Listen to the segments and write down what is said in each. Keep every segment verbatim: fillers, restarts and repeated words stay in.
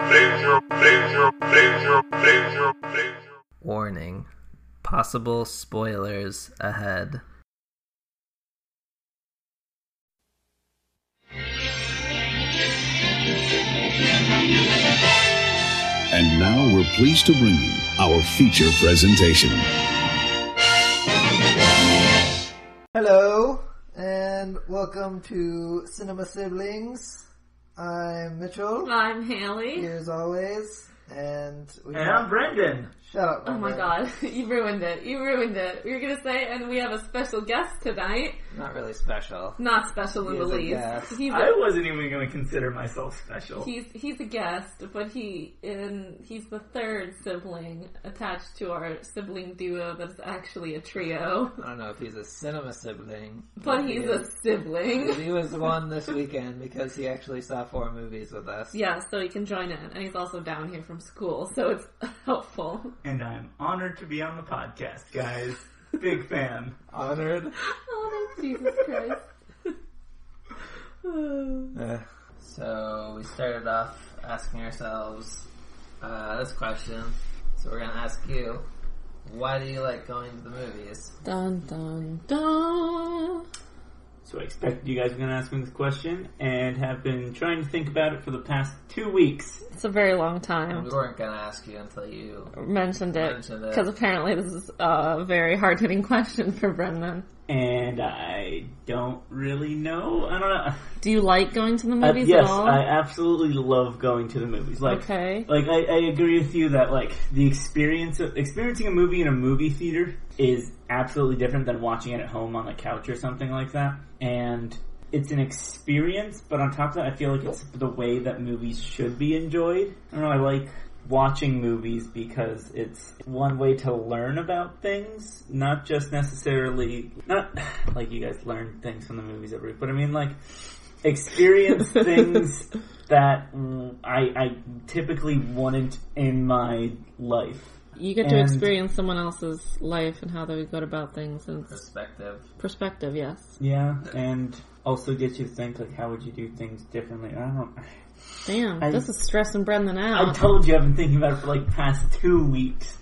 Warning. Possible spoilers ahead. And now we're pleased to bring you our feature presentation. Hello, and welcome to Cinema Siblings. I'm Mitchell. I'm Haley. Here as always. And, we and have... I'm Brendan. Shut up. Oh my Brendan. god, you ruined it. You ruined it. We were gonna say, and we have a special guest tonight. Not really special. Not special in He the is a least. guest. He's I a, wasn't even going to consider myself special. he's he's a guest, but he in he's the third sibling attached to our sibling duo that's actually a trio. I don't know if he's a cinema sibling. But he's a sibling. He was one this weekend because he actually saw four movies with us. Yeah, so he can join in, and he's also down here from school, so it's helpful. And I'm honored to be on the podcast, guys. Big fan. Honored. Oh, Jesus Christ. Uh, so we started off asking ourselves uh, this question. So we're going to ask you, why do you like going to the movies? Dun dun dun. So I expected you guys were going to ask me this question, and have been trying to think about it for the past two weeks. It's a very long time. We weren't going to ask you until you Mentioned it. mentioned it. Because apparently this is a very hard-hitting question for Brendan. And I don't really know. I don't know. Do you like going to the Uh, movies yes, at all? I absolutely love going to the movies. Like, Okay. Like I, I agree with you that like the experience of experiencing a movie in a movie theater is absolutely different than watching it at home on the couch or something like that. And it's an experience, but on top of that, I feel like it's the way that movies should be enjoyed. I don't know. I like watching movies because it's one way to learn about things, not just necessarily not like you guys learn things from the movies every week, but I mean like experience things that I, I typically wouldn't in my life. You get to And- experience someone else's life and how they would go about things and perspective. perspective, yes. Yeah, and also get you to think like how would you do things differently. I don't. Damn, I- this is stressing Brendan I out. told you I've been thinking about it for like the past two weeks,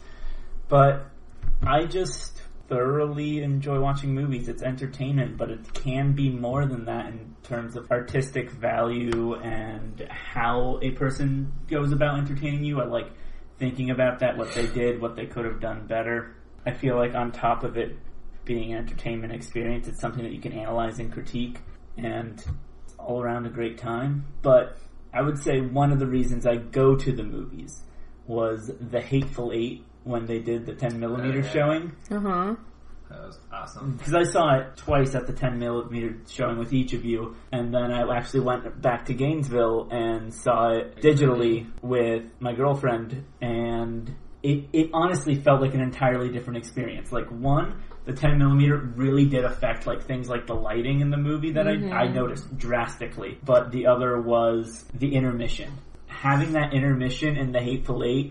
but I just thoroughly enjoy watching movies. It's entertainment, but it can be more than that in terms of artistic value and how a person goes about entertaining you. I like thinking about that, what they did, what they could have done better. I feel like on top of it being an entertainment experience, it's something that you can analyze and critique, and it's all around a great time. But I would say one of the reasons I go to the movies was The Hateful Eight when they did the ten millimeter Oh, yeah. showing. Uh-huh. That was awesome. Because I saw it twice at the ten millimeter showing with each of you, and then I actually went back to Gainesville and saw it digitally with my girlfriend, and it, it honestly felt like an entirely different experience. Like, one, the ten millimeter really did affect like things like the lighting in the movie that Mm-hmm. I, I noticed drastically, but the other was the intermission. Having that intermission in The Hateful Eight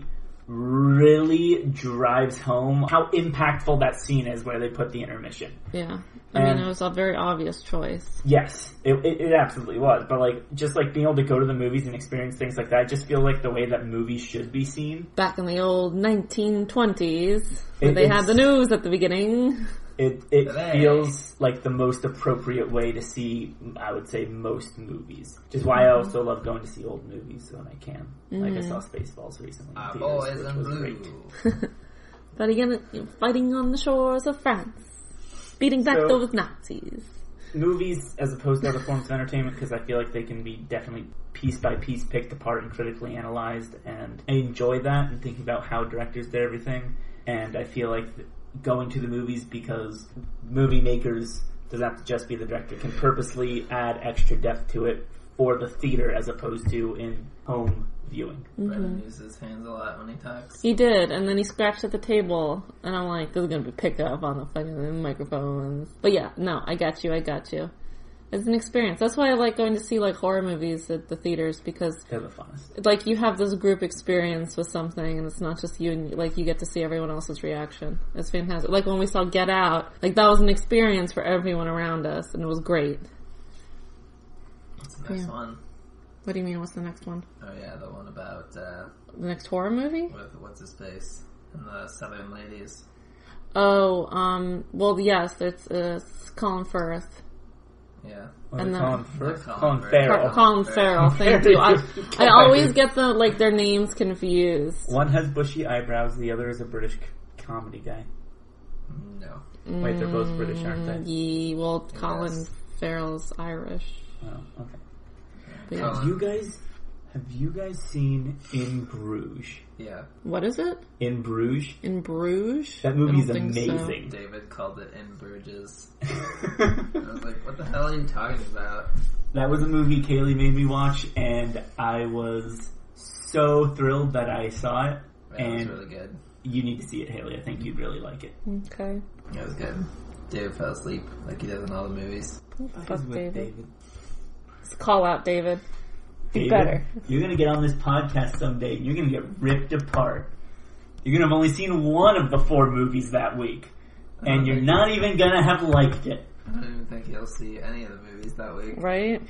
really drives home how impactful that scene is where they put the intermission. Yeah. I And- mean, it was a very obvious choice. Yes, it, it, it absolutely was. But like, just like being able to go to the movies and experience things like that, I just feel like the way that movies should be seen. Back in the old nineteen twenties, where It- they had it's- the news at the beginning. It it Today. feels like the most appropriate way to see, I would say, most movies. Which is why I also love going to see old movies when I can. Like I saw Spaceballs recently. in Our theaters, boys which in was blue. great. But again, fighting on the shores of France. Beating back So- those Nazis. Movies as opposed to other forms of entertainment, because I feel like they can be definitely piece by piece picked apart and critically analyzed, and I enjoy that and thinking about how directors did everything. And I feel like going to the movies, because movie makers, doesn't have to just be the director, can purposely add extra depth to it for the theater as opposed to in home viewing. Brendan uses his hands a lot when he talks. He did, and then he scratched at the table, and I'm like, this is gonna be picked up on the fucking microphones. But yeah, no, I got you, I got you. It's an experience. That's why I like going to see like horror movies at the theaters, because They're the funnest. like you have this group experience with something, and it's not just you, and like you get to see everyone else's reaction. It's fantastic. Like when we saw Get Out, like that was an experience for everyone around us, and it was great. What's the next Yeah. one? What do you mean, what's the next one? Oh yeah, the one about, uh, The next horror movie? with what's his face and the Southern ladies. Oh, um, well, yes, it's, uh, Colin Firth. Yeah. Or And then- Colin Firth? Colin Colin Firth. Farrell. Colin Farrell, thank you. I, I always get the, like, their names confused. One has bushy eyebrows, the other is a British c- comedy guy. No. Wait, they're both British, aren't they? Yeah, well, Colin Yes. Farrell's Irish. Oh, okay. But yeah. Have you guys, have you guys seen In Bruges? Yeah. What is it? In Bruges? In Bruges? That movie's I don't think so. amazing. David called it In Bruges. I was like, what the hell are you talking about? That was a movie Kaylee made me watch, and I was so thrilled that I saw it. Yeah, it was and really good. you need to see it, Haley. I think you'd really like it. Okay. It was good. David fell asleep like he does in all the movies. Fuck With David. Let's call out David. Be David, better. You're gonna get on this podcast someday, and you're gonna get ripped apart. You're gonna have only seen one of the four movies that week, and you're not even gonna have liked it. I don't even think he'll see any of the movies that week. Right?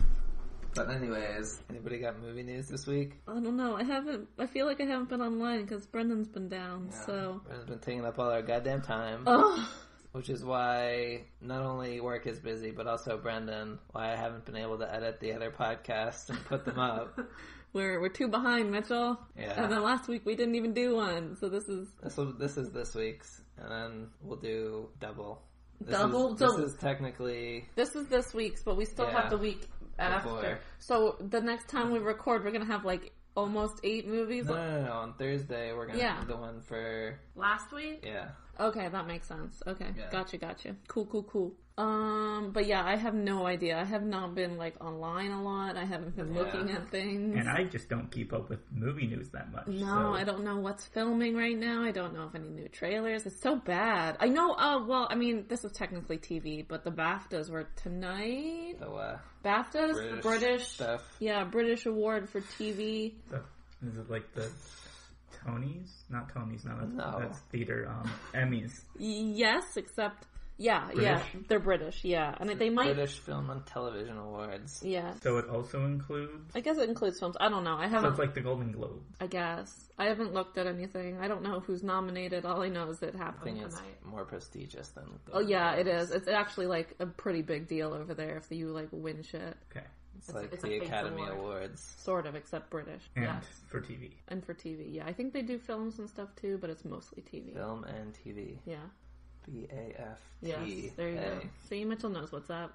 But anyways, anybody got movie news this week? I don't know. I haven't. I feel like I haven't been online because Brendan's been down. Yeah. So. Brendan's been taking up all our goddamn time. Oh. Which is why not only work is busy, but also Brendan, why I haven't been able to edit the other podcasts and put them up. We're we're two behind, Mitchell. Yeah. And then last week we didn't even do one. So this is This will, this is this week's, and then we'll do double. This Double? Is, this So- is technically this is this week's, but we still Yeah. have the week after. Before. So the next time we record, we're gonna have like almost eight movies. no, no, no, no. On Thursday, we're gonna Yeah. do the one for Last week? yeah. Okay, that makes sense. Okay, Yeah. gotcha, gotcha. Cool, cool, cool. Um, but yeah, I have no idea. I have not been like online a lot. I haven't been Yeah. looking at things. And I just don't keep up with movie news that much. No, so. I don't know what's filming right now. I don't know if any new trailers. It's so bad. I know, uh, well, I mean, this is technically T V, but the BAFTAs were tonight. So uh, BAFTAs? British, British. stuff. Yeah, British award for T V. So, is it like the Tonys? Not Tonys, no, that's, No. that's theater. Um, Emmys. Yes, except, yeah, yeah, British? they're British, yeah. And they might, British Film and Television Awards. yeah. So it also includes. I guess it includes films. I don't know. I So haven't, it's like the Golden Globes. I guess. I haven't looked at anything. I don't know who's nominated. All I know is it I happened think it's tonight. more prestigious than. Oh yeah, it is. It's actually like a pretty big deal over there if you like win shit. Okay. It's like it's a the face Academy award. Awards. Sort of, except British. And Yeah. for T V. And for T V, yeah. I think they do films and stuff too, but it's mostly T V. Film and T V. Yeah. B A F T Yes. There you A. go. See, Mitchell knows what's up.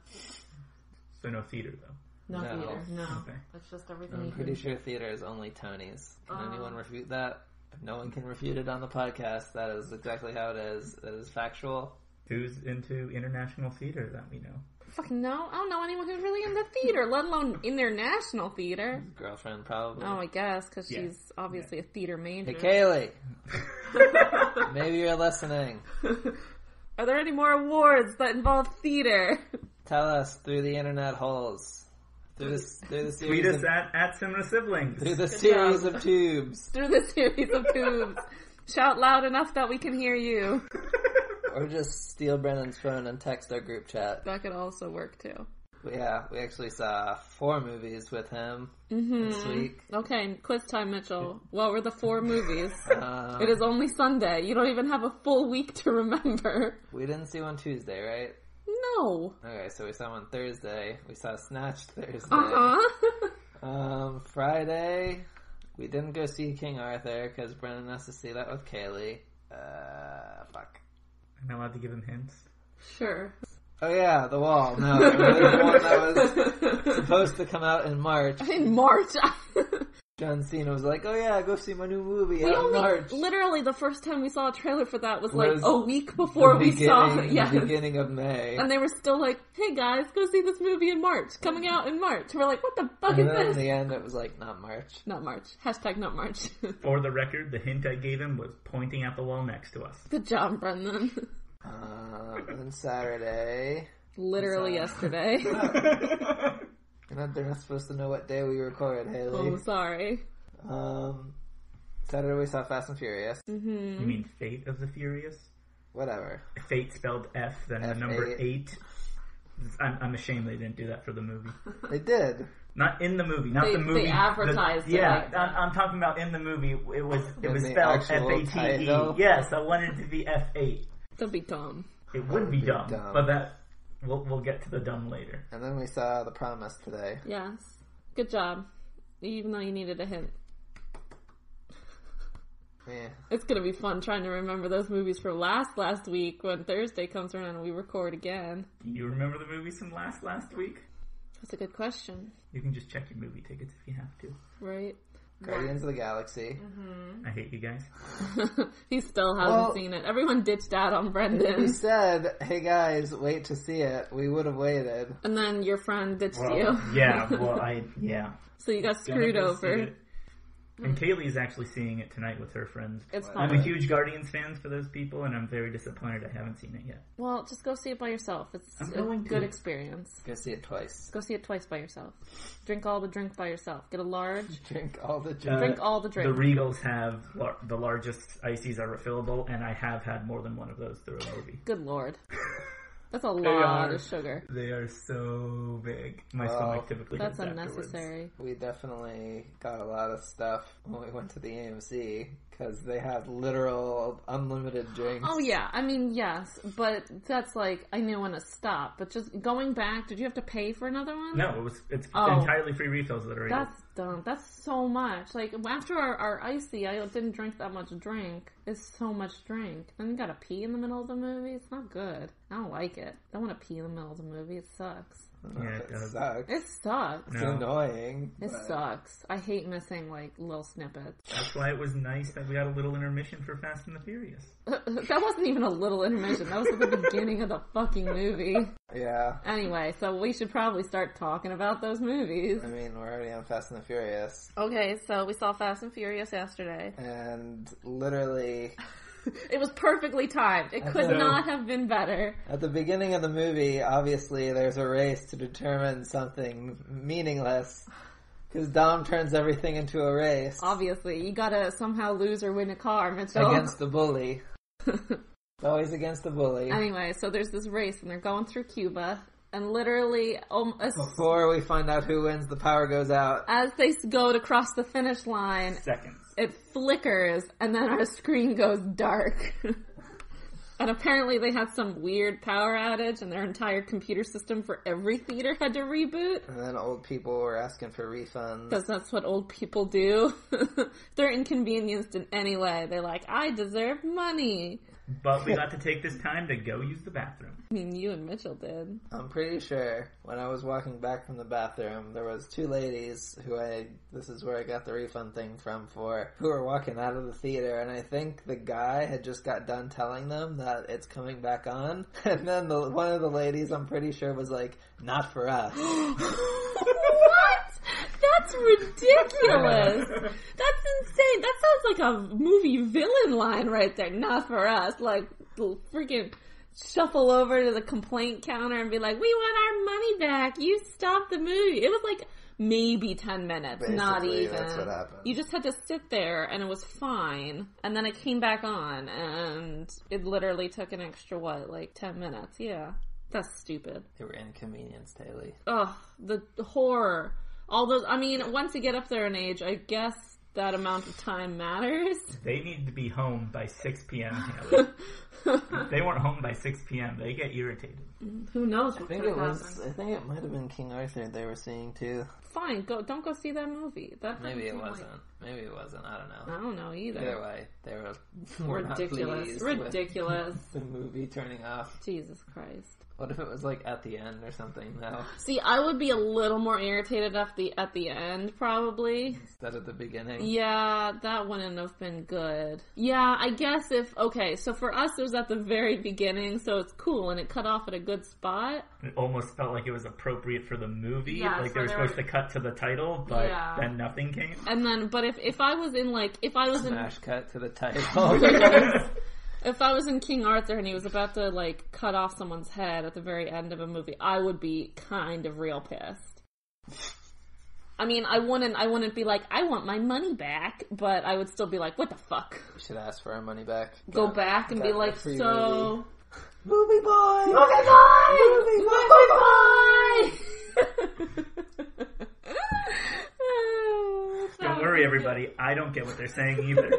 So no theater though. No, No. theater. No. Okay. That's just everything. I'm you pretty can- sure theater is only Tony's. Can Oh. anyone refute that? If no one can refute it on the podcast, that is exactly how it is. That is factual. Who's into international theater that we know? Fucking no. I don't know anyone who's really into theater, let alone international theater. Girlfriend, probably. Oh, I guess, because Yeah. she's obviously a theater major. Hey, Kaylee. Maybe you're listening. Are there any more awards that involve theater? Tell us through the internet holes. Through the, through the Tweet series us of, at, at Cinema Siblings. through the series job. of tubes. Through the series of tubes. Shout loud enough that we can hear you. Or just steal Brennan's phone and text our group chat. That could also work too. But yeah, we actually saw four movies with him Mm-hmm. this week. Okay, quiz time, Mitchell. What were the four movies? Um, It is only Sunday. You don't even have a full week to remember. We didn't see one Tuesday, right? No. Okay, so we saw one Thursday. We saw Snatched Thursday. Uh-huh. Um, Friday, we didn't go see King Arthur because Brennan has to see that with Kaylee. Uh, fuck. Am I allowed to give him hints? Sure. Oh yeah, The Wall. No, it was the one that was supposed to come out in March. In March. John Cena was like, "Oh yeah, go see my new movie We out in only, March." literally, the first time we saw a trailer for that was, Was like a week before the we saw it. beginning- Yeah. the beginning of May. And they were still like, hey guys, go see this movie in March. Coming out in March. We're like, what the fuck And is then in this? the end, it was like, not March. Not March. Hashtag not March. For the record, the hint I gave him was pointing at the wall next to us. Good job, Brendan. Um, and then Saturday. Literally Sorry. yesterday. You're not, they're not supposed to know what day we record, Haley. Oh, sorry. Um, Saturday we saw Fast and Furious. Mm-hmm. You mean Fate of the Furious? Whatever. Fate spelled F, then the F number eight. eight. I'm, I'm ashamed they didn't do that for the movie. They did. Not in the movie, not They- the movie. they advertised the, it Yeah, like that. I'm, I'm talking about in the movie. It was it In was the spelled F actual A T E. title? Yes, I wanted it to be F eight. That'd be dumb. It would be be dumb, dumb. but that we'll we'll get to the dumb later. And then we saw The Promise today. Yes. Good job. Even though you needed a hint. Yeah. It's gonna be fun trying to remember those movies from last last week when Thursday comes around and we record again. Do you remember the movies from last last week? That's a good question, You can just check your movie tickets if you have to. right? Guardians of the Galaxy. I hate you guys. He still hasn't Well- seen it. Everyone ditched out on If we Brendan. said, hey guys, wait to see it, we would have waited. And then your friend ditched Well, you. yeah, well, I yeah. So you got Gonna screwed go see over. it. And Kaylee's actually seeing it tonight with her friends. It's I'm fine. a huge Guardians fan for those people, and I'm very disappointed I haven't seen it yet. Well, just go see it by yourself. It's I'm a going to. good experience. Go see it twice. Go see it twice by yourself. Drink all the drink by yourself. Get a large. Drink all the Uh, drink. Drink all the drink. The Regals have lar- the largest ices are refillable, and I have had more than one of those through a movie. Good lord. That's a They lot are- of sugar. They are so big. My Well, stomach typically That's hurts afterwards. unnecessary. We definitely got a lot of stuff when we went to the A M C because they had literal unlimited drinks. Oh yeah, I mean yes, but that's like I knew when to stop. But just going back, did you have to pay for another one? No, it was it's Oh. entirely free refills that are able. That's dumb. That's so much. Like after our, our icy, I didn't drink that much drink. It's so much drink. Then you gotta pee in the middle of the movie. It's not good. I don't like it. I don't want to pee in the middle of the movie. It sucks. Yeah, it it does. sucks. It sucks. It's No. annoying. It but- sucks. I hate missing like little snippets. That's why it was nice that we got a little intermission for Fast and the Furious. That wasn't even a little intermission. That was at the beginning of the fucking movie. Yeah. Anyway, so we should probably start talking about those movies. I mean, we're already on Fast and the Furious. Okay, so we saw Fast and Furious yesterday. And literally, It was perfectly timed. It could know. not have been better. at the beginning of the movie, obviously there's a race to determine something meaningless. Because Dom turns everything into a race Obviously, you gotta somehow lose or win a car, Mitchell. against the bully. It's always against the bully. Anyway, so there's this race, and they're going through Cuba, and literally, um, as, Before we find out who wins, the power goes out. as they go to cross the finish line, Seconds. it flickers, and then our screen goes dark. And apparently they had some weird power outage, and their entire computer system for every theater had to reboot. And then old people were asking for refunds. Because that's what old people do. They're inconvenienced in any way. They're like, I deserve money. But we got to take this time to go use the bathroom. I mean, you and Mitchell did. I'm pretty sure when I was walking back from the bathroom, there was two ladies who I, this is where I got the refund thing from for, who were walking out of the theater, and I think the guy had just got done telling them that it's coming back on, and then the, one of the ladies, I'm pretty sure, was like, not for us. What? That's ridiculous. That's insane. That sounds like a movie villain line right there. Not for us. Like, freaking shuffle over to the complaint counter and be like, we want our money back. You stopped the movie. It was like maybe ten minutes. Not Basically, even. that's what happened. You just had to sit there and it was fine. And then it came back on and it literally took an extra, what, like ten minutes? Yeah. That's stupid. They were inconvenienced, Haley. Ugh, the horror. All those, I mean, once you get up there in age, I guess that amount of time matters. They need to be home by six p.m. Haley. If they weren't home by six p.m., they get irritated. Who knows I what think could it have was, happened. I think it might have been King Arthur they were seeing too. Fine, go. Don't go see that movie. That Maybe it doesn't seem wasn't. Maybe it wasn't. I don't Like, know. I don't know either. Either way, they were, were not Ridiculous. pleased Ridiculous. with the movie turning off. Jesus Christ. What if it was like at the end or something though, See, I would be a little more irritated at the at the end, probably. instead of the beginning? Yeah, that wouldn't have been good. Yeah, I guess if, okay, so for us it was at the very beginning, so it's cool, and it cut off at a good spot. It almost felt like it was appropriate for the movie. Yeah, like so they were they supposed were- to cut to the title, but Yeah. then nothing came. And then, but if, if I was in like, if I was in, Smash cut to the title. if I was in King Arthur and he was about to like cut off someone's head at the very end of a movie, I would be kind of real pissed. I mean, I wouldn't, I wouldn't be like, I want my money back, but I would still be like, what the fuck? We should ask for our money back. Go Got- back and got be a like, free so, movie, movie boy, movie boy, movie boy. movie boy. worry, everybody. I don't get what they're saying either.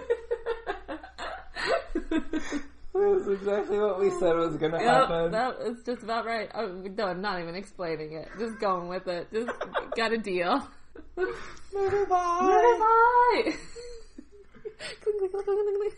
That's exactly what we said was going to Yep, happen. that is just about right. Oh, no, I'm not even explaining it. Just going with it. Just got a deal. Murder bye. Murder bye. Cling, cling, cling, cling, cling.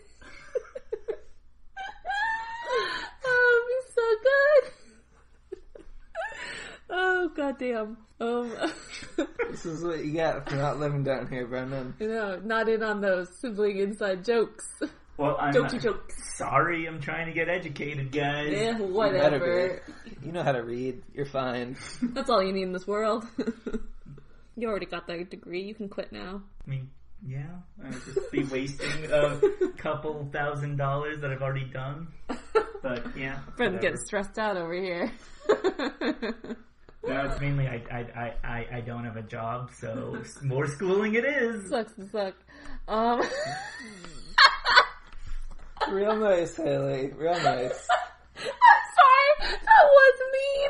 Oh, it'd be so good. Oh, goddamn. Um, This is what you get for not living down here, Brendan. you know, not in on those sibling inside jokes. Well, I'm Jokey not- jokes. sorry. I'm trying to get educated, guys. Yeah, You whatever. better be. You know how to read. You're fine. That's all you need in this world. You already got that degree. You can quit now. I mean, yeah, I would just be wasting a couple thousand dollars that I've already done. But yeah, Friend's whatever. getting stressed out over here. No, it's mainly I, I, I, I, I don't have a job, so more schooling it is. Sucks to suck. Um, Real nice, Haley. Real nice. I'm sorry. That was mean.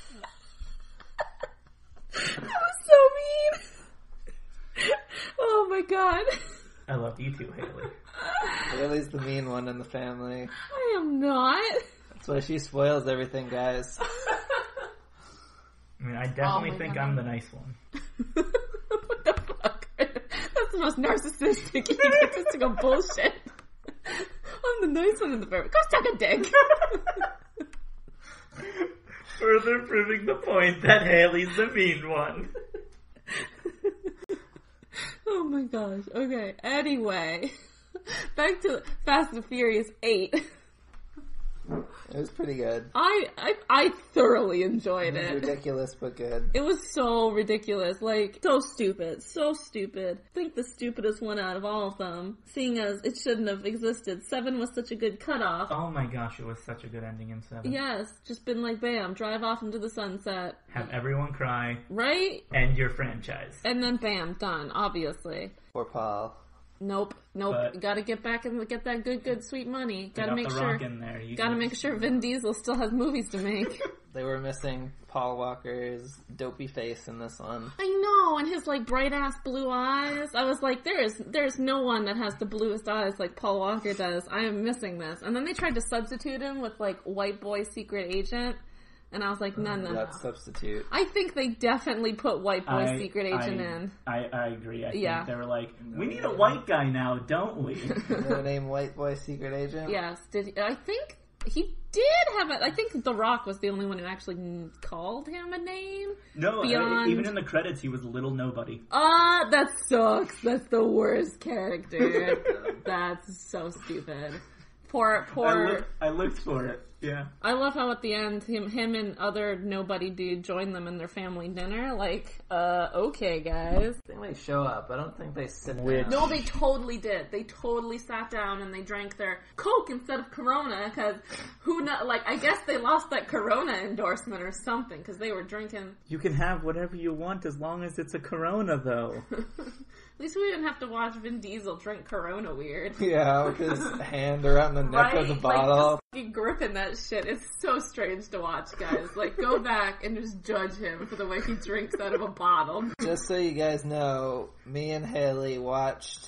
That was so mean. Oh my god. I love you too, Haley. Haley's the mean one in the family. I am not. That's why she spoils everything, guys. I mean, I definitely Oh my think God. I'm the nice one. What the fuck? That's the most narcissistic, egotistical bullshit. I'm the nice one in the family. Go suck a dick. Further proving the point that Haley's the mean one. Oh my gosh. Okay. Anyway, back to Fast and Furious eight. It was pretty good. I, I I thoroughly enjoyed It was it. ridiculous, but good. It was so ridiculous, like, so stupid, so stupid. I think the stupidest one out of all of them, seeing as it shouldn't have existed. Seven was such a good cutoff. Oh my gosh, it was such a good ending in seven. Yes, just been like, bam, drive off into the sunset, Have everyone cry, right? end your franchise. And then bam, done, obviously. Poor Paul. Nope, nope, But- gotta get back and get that good, good, sweet money. They Gotta got make the sure, Rock in there. You gotta can- make sure Vin Diesel still has movies to make. They were missing Paul Walker's dopey face in this one. I know, and his like bright ass blue eyes. I was like, there is, there's no one that has the bluest eyes like Paul Walker does. I am missing this. And then they tried to substitute him with like white boy secret agent, and I was like, no, no, no. That substitute. I think they definitely put white boy I- secret agent I, in. I, I agree. I Yeah. think they were like, we need a white guy now, don't we? You know the name White Boy Secret Agent? Yes, did I think he did have a? I think The Rock was the only one who actually called him a name. No, uh, Beyond- even in the credits, he was little nobody. Ah, that sucks. That's the worst character. That's so stupid. Poor, I, poor. look, I looked for it. Yeah. I love how at the end, him, him and other nobody dude join them in their family dinner. Like, uh, okay, guys. They might show up. I don't think they sit Which- down. No, they totally did. They totally sat down and they drank their Coke instead of Corona because who know? Like, I guess they lost that Corona endorsement or something because they were drinking. You can have whatever you want as long as it's a Corona, though. At least we didn't have to watch Vin Diesel drink Corona weird. Yeah, with his hand around the neck Right? of the Like, bottle. just fucking gripping that shit. It's so strange to watch, guys. Like, go back and just judge him for the way he drinks out of a bottle. Just so you guys know, me and Haley watched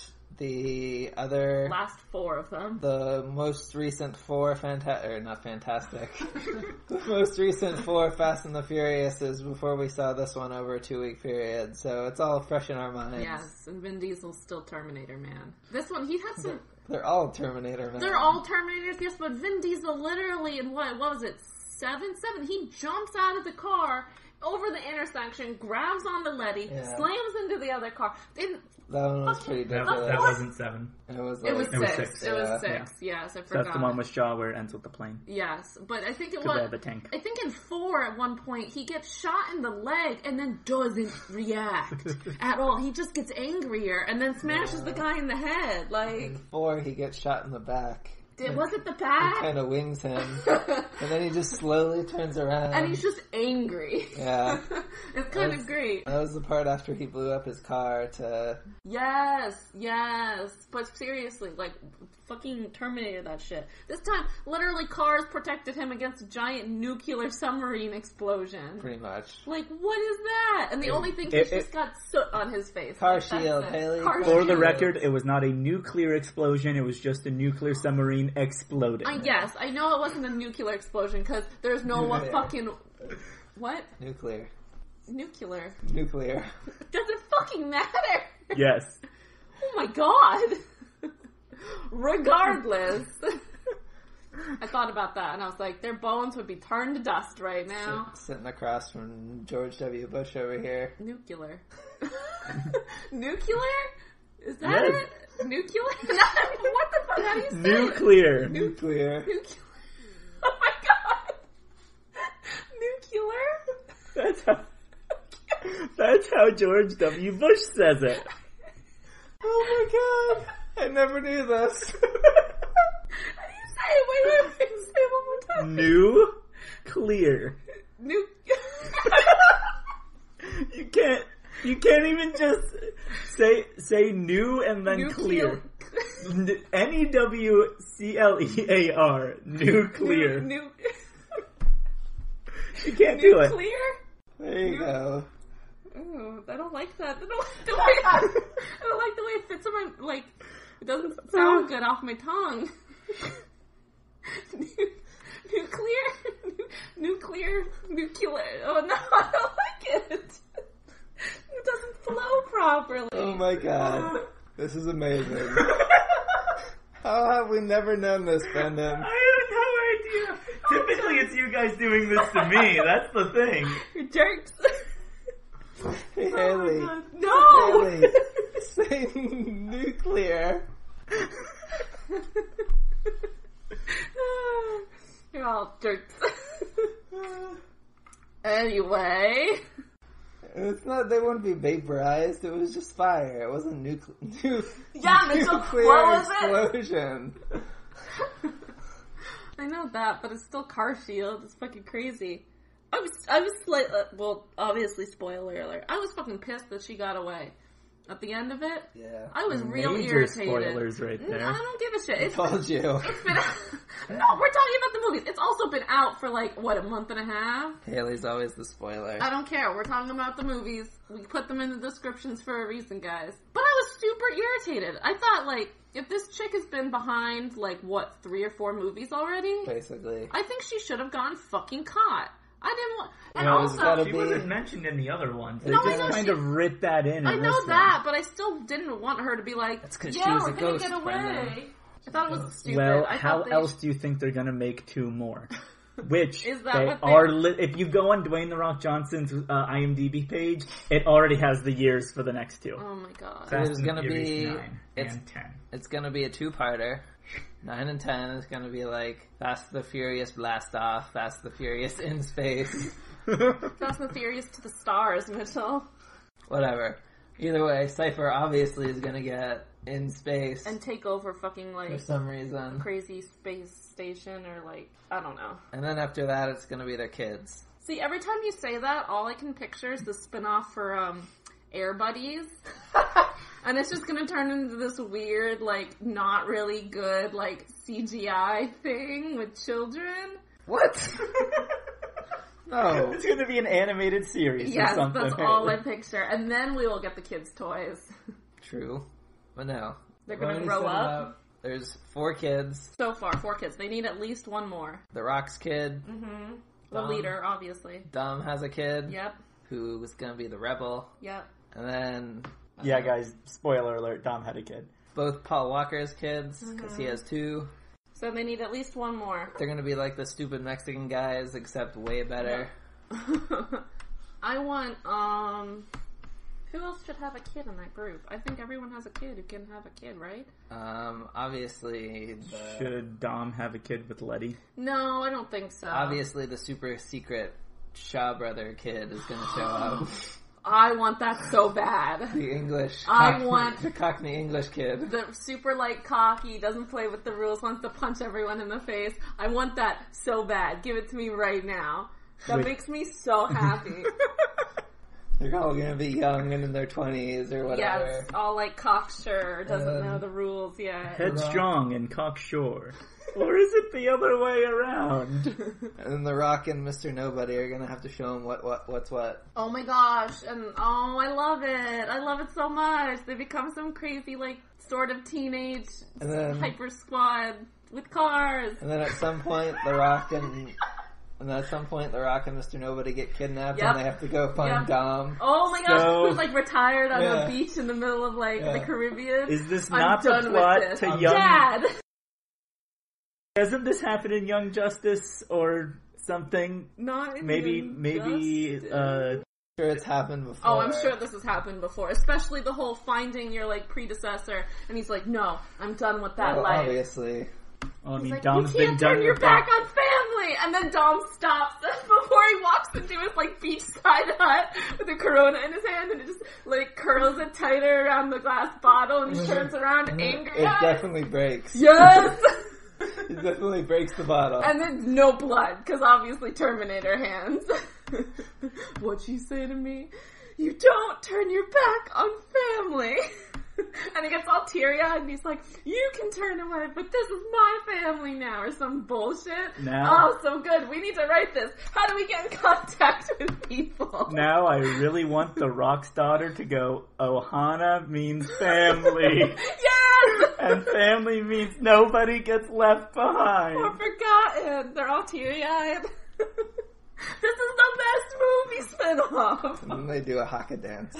the other, Last four of them. the most recent four fanta- or not fantastic, the most recent four Fast and the Furiouses before we saw this one over a two week period. So it's all fresh in our minds. Yes, and Vin Diesel's still Terminator Man. This one, he had some... They're all Terminator men. They're all Terminators, yes, but Vin Diesel literally in what, what was it, seven? Seven? He jumps out of the car, over the intersection, grabs on the Letty, Yeah. slams into the other car. Then That one was pretty That, ridiculous. that wasn't seven. It was, it was like- It was six. six, It was yeah. six, yes, I So forgot. that's the one with Shaw where it ends with the plane. Yes, but I think it Because they was... had the tank. I think in four at one point, he gets shot in the leg and then doesn't react at all. He just gets angrier and then smashes the guy in the head. Like, In four, he gets shot in the back. Did, was it the He bat? kind of wings him, and then he just slowly turns around. And he's just angry. Yeah. It's kind That's- of great. That was the part after he blew up his car to... Yes, yes. But seriously, like, fucking terminated that shit. This time, literally cars protected him against a giant nuclear submarine explosion. Pretty much. Like, what is that? And the only thing, it- he's just it- got soot on his face. Car Like, that's shield, it. Haley. Car For For the shield. record, it was not a nuclear explosion, it was just a nuclear submarine exploding. Uh, yes, I know it wasn't a nuclear explosion, because there's no one Nuclear. fucking... What? Nuclear. Nuclear. Nuclear. Doesn't fucking matter! Yes. Oh my god! Regardless. I thought about that and I was like, their bones would be turned to dust right now. Sit- sitting across from George W. Bush over here. Nuclear. Nuclear? Is that Yes. it? Nuclear? What the fuck? How do you say Nuclear. it? Nuclear. Nuclear. Oh my god! Nuclear? That's how, that's how George W. Bush says it. Oh my god! I never knew this. How do you say it? Wait, wait, wait. Say it one more time. New, clear. Nu- You can't, you can't even just say, say new and then Nuclear. clear. N E W C L E A R. Nuclear. Nu- nu- You can't do it. Nuclear? There you go. Ooh, I don't like that. I don't like the way I don't like the way it fits on my, like, it doesn't sound good off my tongue. Nu- nuclear? Nu- nuclear? Nuclear. Oh no, I don't like it. It doesn't flow properly. Oh my god. This is amazing. How have we never known this, Brendan? I have no idea. Typically it's you guys doing this to me. That's the thing. You're jerks. Hey, Oh my Haley. God. No! Haley. Say nuclear. You're all jerks. Anyway. It's not, they wouldn't be vaporized, it was just fire. It wasn't nuclear. Nu- Yeah, Mitchell, nuclear what was it? explosion. I know that, but it's still car shield. It's fucking crazy. I was, I was like, uh, well, obviously, spoiler alert. I was fucking pissed that she got away. At the end of it, Yeah. I was real Major irritated. spoilers right Mm, there. I don't give a shit. I It's, told you. it's been, no, we're talking about the movies. It's also been out for like, what, a month and a half? Haley's always the spoiler. I don't care. We're talking about the movies. We put them in the descriptions for a reason, guys. But I was super irritated. I thought, like, if this chick has been behind, like, what, three or four movies already? Basically. I think she should have gone fucking caught. I didn't want... And Well, it's also... gotta She be- wasn't mentioned in the other ones. They No, I just know kind she- of ripped that in. I in know this that, but I still didn't want her to be like, That's 'cause yeah, she was we're a gonna ghost, get away. Brenda. I thought it was stupid. Well, I how thought they else do you think they're gonna make two more? Which Is that they what they- are. Li- if you go on Dwayne the Rock Johnson's uh, IMDb page, it already has the years for the next two. Oh my god. Fast It's and gonna Furious be- nine it's- and ten. It's gonna be a two-parter. Nine and ten is gonna be like Fast the Furious Blast Off, Fast the Furious in Space. Fast and the Furious to the stars, Mitchell. Whatever. Either way, Cypher obviously is gonna get in space And take over fucking, for like, some reason. crazy space station or, like, I don't know. And then after that, it's gonna be their kids. See, every time you say that, all I can picture is the spin-off for, um, Air Buddies. And it's just gonna turn into this weird, like, not really good, like, C G I thing with children. What? No. It's gonna be an animated series or Yes, something. that's all I picture. And then we will get the kids' toys. True. But no. They're We've gonna already grow set it up. There's four kids. So far, four kids. They need at least one more. The Rock's kid. Mm-hmm. The Dom. leader, obviously. Dom has a kid. Yep, Who is gonna be the rebel. yep. And then Yeah, guys. Spoiler alert: Dom had a kid. both Paul Walker's kids, because Mm-hmm. he has two. So they need at least one more. They're gonna be like the stupid Mexican guys, except way better. I want, um... Who else should have a kid in that group? I think everyone has a kid who can have a kid, right? Um, obviously, the, Should Dom have a kid with Letty? No, I don't think so. obviously the super secret Shaw brother kid is gonna show up. I want that so bad. The English. I cockney, want- the Cockney English kid. The super like cocky, doesn't play with the rules, wants to punch everyone in the face. I want that so bad. Give it to me right now. That Wait. makes me so happy. They're all gonna be young and in their twenties or whatever. Yes, all like cocksure, doesn't Um, know the rules yet. Headstrong and cocksure. Or is it the other way around? And then The Rock and Mister Nobody are gonna have to show him what, what what's what. Oh my gosh, and oh, I love it. I love it so much. They become some crazy, like, sort of teenage And then hyper squad with cars. and then at some point The Rock and and then at some point The Rock and Mister Nobody get kidnapped Yep. and they have to go find Yep. Dom. Oh my gosh, So- who's like retired on Yeah. a beach in the middle of like Yeah. the Caribbean. Is this I'm not the done with plot this. to I'm Young... Dad! Hasn't this happened in Young Justice or something? Not in Maybe, Young maybe, Justice. uh... Sure, it's happened before. Oh, I'm sure this has happened before. Especially the whole finding your like predecessor, and he's like, "No, I'm done with that Well, life." obviously. Well, I He's mean, like, Dom's you been can't done turn your with back that. on family! And then Dom stops before he walks into his, like, beachside hut with a Corona in his hand and it just, like, curls it tighter around the glass bottle and he turns around angry. It definitely breaks. Yes! It definitely breaks the bottle. And then no blood, because obviously Terminator hands. What'd you say to me? You don't turn your back on family! And he gets all teary-eyed and he's like, you can turn away, but this is my family now, or some bullshit. Now- Oh, so good. We need to write this. How do we get in contact with people? Now I really want the Rock's daughter to go, Ohana means family. Yes! And family means nobody gets left behind. Or forgotten. They're all teary-eyed. This is the best movie spin-off. And then they do a haka dance.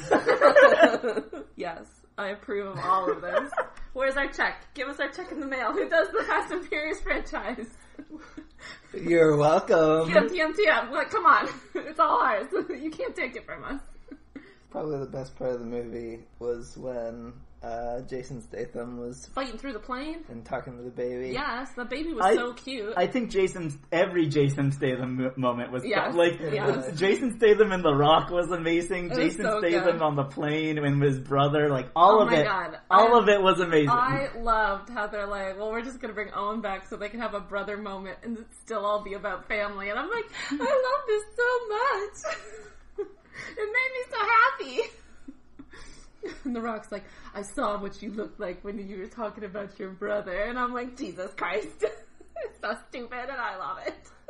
Yes, I approve of all of this. Where's our check? Give us our check in the mail. Who does the Fast and Furious franchise? You're welcome. T M, T M, T M. Like, come on. It's all ours. You can't take it from us. Probably the best part of the movie was when uh, Jason Statham was Fighting through the plane? and talking to the baby. Yes, the baby was I- so cute. I think Jason's every Jason Statham mo- moment was Yes, like yes. Jason Statham in The Rock was amazing. It was Jason so Statham good. on the plane and his brother, like all Oh of my it, God. all I- of it was amazing. I loved how they're like, well, we're just gonna bring Owen back so they can have a brother moment and it still all be about family. And I'm like, I love this so much. It made me so happy. And The Rock's like, I saw what you looked like when you were talking about your brother. And I'm like, Jesus Christ. It's so stupid and I love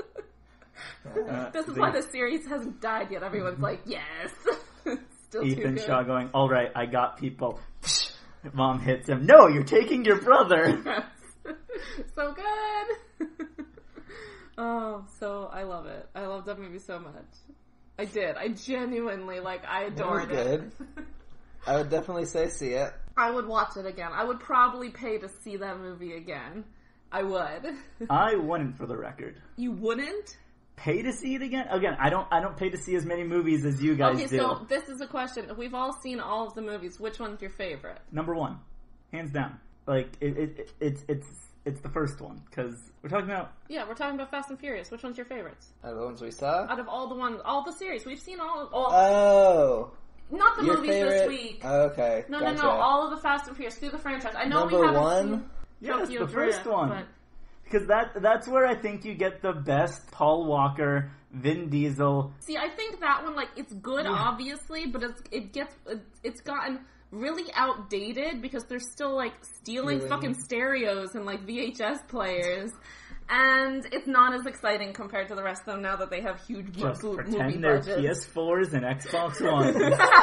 it. Uh, This is the- why the series hasn't died yet. Everyone's like, yes. Still too Ethan good. Shaw going, all right, I got people. Mom hits him. No, you're taking your brother. So good. Oh, so I love it. I love that movie so much. I did. I genuinely, like, I It was adored it. good. I would definitely say see it. I would watch it again. I would probably pay to see that movie again. I would. I wouldn't, for the record. You wouldn't? Pay to see it again? Again, I don't. I don't pay to see as many movies as you guys Okay, do. so this is a question. We've all seen all of the movies. Which one's your favorite? Number one, hands down. Like it, it, it it's it's it's the first one because we're talking about. Yeah, we're talking about Fast and Furious. Which one's your favorites? Are the ones we saw? Out of all the ones, all the series, we've seen all. all Oh, not the your movies favorite. this week. Okay, No, gotcha. no, no. All of the Fast and Furious through the franchise. I know Number we haven't one? seen Yes, Tokyo the first Drift, one. but Because that that's where I think you get the best Paul Walker, Vin Diesel. see, I think that one, like, it's good, obviously, but it's it gets it, it's gotten really outdated because they're still like stealing Really? fucking stereos and like V H S players. And it's not as exciting compared to the rest of them now that they have huge mo- Just movie pretend they're budgets. P S fours and Xbox Ones.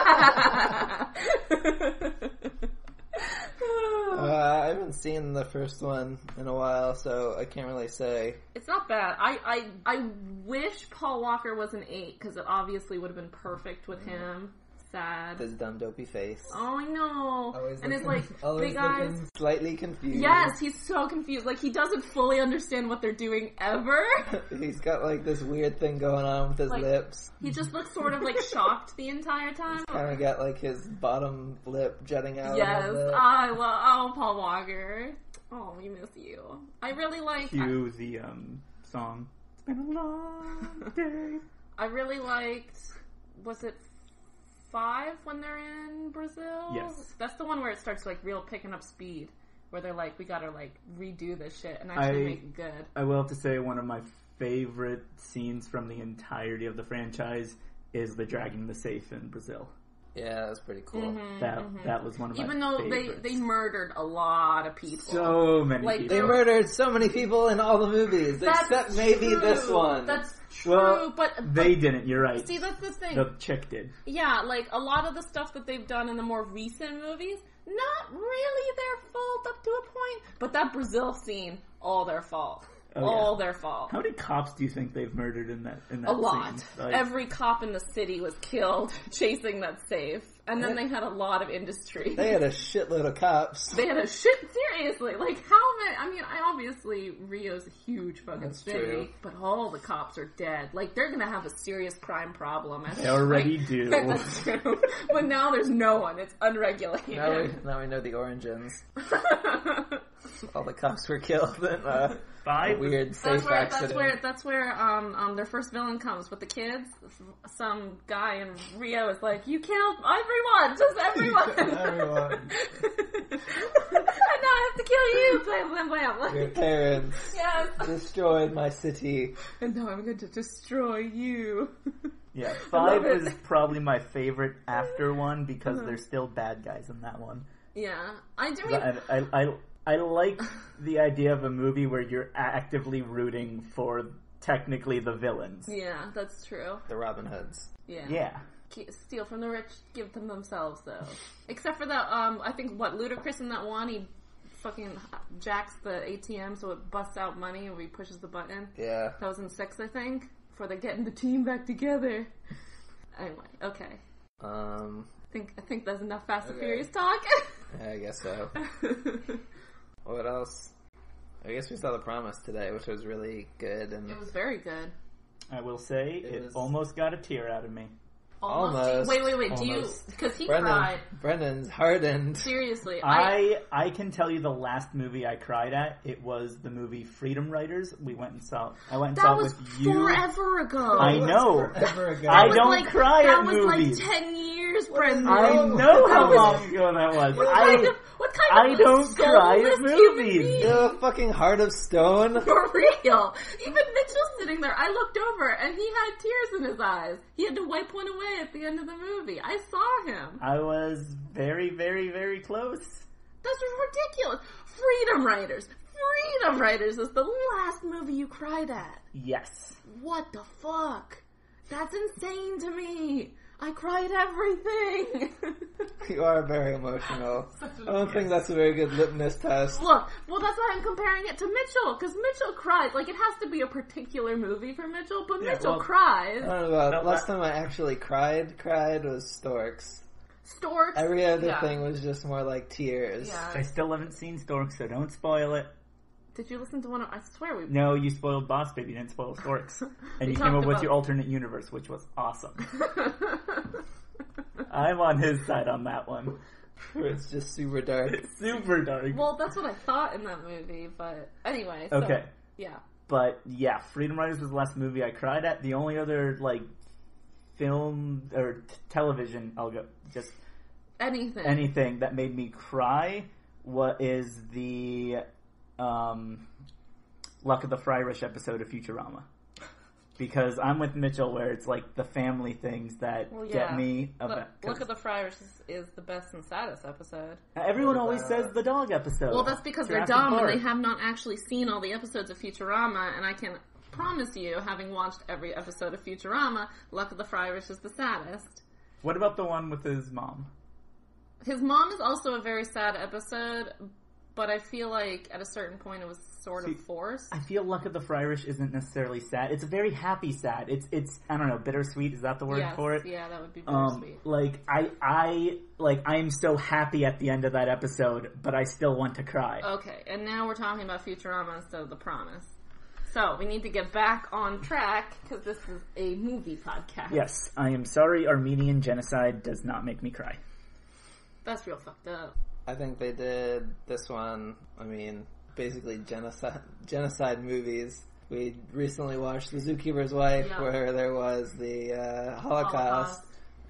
Uh, I haven't seen the first one in a while, so I can't really say. It's not bad. I, I, I wish Paul Walker was an eight because it obviously would have been perfect with him. Sad. His dumb dopey face. Oh, I know. Always and it's looking- like always big eyes. looking slightly confused. Yes, he's so confused. Like he doesn't fully understand what they're doing ever. He's got like this weird thing going on with his Like- lips. He just looks sort of like shocked the entire time. Kind of got like his bottom lip jutting out. Yes, a little bit. I love. Oh, Paul Walker. Oh, we miss you. I really like. Cue the um song. It's been a long day. I really liked. Was it five when they're in Brazil. Yes. That's the one where it starts like real picking up speed. Where they're like, we gotta like redo this shit and actually I, make it good. I will have to say one of my favorite scenes from the entirety of the franchise is the dragging the safe in Brazil. Yeah, that's pretty cool. Mm-hmm, That mm-hmm. that was one of my Even though favorites. they, they murdered a lot of people. So many Like, people. They murdered so many people in all the movies, That's except maybe true. this one. That's true, Well, but, but They didn't, you're right. see, that's the thing. The chick did. Yeah, like a lot of the stuff that they've done in the more recent movies, not really their fault up to a point. But that Brazil scene, all their fault. Oh, all yeah. their fault. How many cops do you think they've murdered in that in that A lot. scene? Like, Every cop in the city was killed chasing that safe. And then they had a lot of industry. They had a shitload of cops. They had a shit, seriously, like how many, I mean, I obviously, Rio's a huge fucking That's city, true. but all the cops are dead. Like, they're gonna have a serious crime problem. They already like, do. That's true. But now there's no one, it's unregulated. Now we, now we know the origins. All the cops were killed in uh, a Five? weird safe That's where, accident. that's where, that's where, um, um, their first villain comes with the kids. Some guy in Rio is like, you killed everyone, just everyone. Everyone. And now I have to kill you, blam, blam, blam. Like, Your parents yes. destroyed my city. And now I'm going to destroy you. Yeah, I five love it. is probably my favorite after one because Uh-huh. there's still bad guys in that one. Yeah. I do mean, I, I, I, I like the idea of a movie where you're actively rooting for technically the villains. yeah, that's true. The Robin Hoods. Yeah. Yeah. Ke- Steal from the rich, give them themselves, though. Except for that, um, I think, what, Ludacris in that one, he fucking jacks the A T M so it busts out money and he pushes the button. Yeah. That was in six, I think, before they're getting the team back together. Anyway, okay. Um, I think, I think that's enough Fast and Okay. Furious talk. I guess so. What else? I guess we saw The Promise today, which was really good. And It was very good. I will say It it, was- almost got a tear out of me. Almost. Wait, wait, wait. Do you? Almost. Because he Brendan, cried. Brendan's hardened. Seriously, I, I I can tell you the last movie I cried at. It was the movie Freedom Writers. We went and saw. I went and that saw was it with you. forever ago. I know. Forever ago. I That was don't like, cry that at was movies. like ten years, Brendan. I No. know how That was- long ago that was. What I kind of? What kind I of don't cry at soulless human movies. being? You have a fucking heart of stone. For real. Even Mitchell sitting there, I looked over and he had tears in his eyes. He had to wipe one away at the end of the movie. I saw him. I was very, very, very close. That's ridiculous. Freedom Writers. Freedom Writers is the last movie you cried at. Yes. What the fuck? That's insane to me. I cried everything. You are very emotional. I don't think that's a very good litmus test. Look, well, that's why I'm comparing it to Mitchell, because Mitchell cries. Like, it has to be a particular movie for Mitchell, but Yeah, Mitchell well- cries. I don't know about, No, last that- time I actually cried, cried was Storks. Storks. Every other yeah. thing was just more like tears. Yeah. I still haven't seen Storks, so don't spoil it. Did you listen to one of... I swear we... No, you spoiled Boss Baby, you didn't spoil Storks. And We you came talked up with about- your alternate universe, which was awesome. I'm on his side on that one. It's just super dark. It's super dark. Well, that's what I thought in that movie, but... Anyway, so... Okay. Yeah. But yeah, Freedom Writers was the last movie I cried at. The only other, like, film or t- television, I'll go, just Anything. anything that made me cry what is the um, Luck of the Friarish episode of Futurama. Because I'm with Mitchell where it's like the family things that Well, yeah. get me. Look, About, Look at the Friars is, is the best and saddest episode. everyone What always about- says the dog episode. Well, that's because Jurassic they're dumb Park. and they have not actually seen all the episodes of Futurama, and I can promise you, having watched every episode of Futurama, Luck of the Friars is the saddest. What about the one with his mom? His mom is also a very sad episode, but I feel like at a certain point it was sort See, of forced. I feel Luck of the Friarish isn't necessarily sad. It's a very happy sad. It's it's I don't know, bittersweet. Is that the word Yes, for it? yeah, that would be Um, bittersweet. like I I like I am so happy at the end of that episode, but I still want to cry. Okay, and now we're talking about Futurama instead of The Promise. So, we need to get back on track, because this is a movie podcast. Yes, I am sorry. Armenian genocide does not make me cry. That's real fucked up. I think they did this one, I mean, basically genocide, genocide movies. We recently watched The Zookeeper's Wife, Yeah. where there was the uh, Holocaust, Holocaust.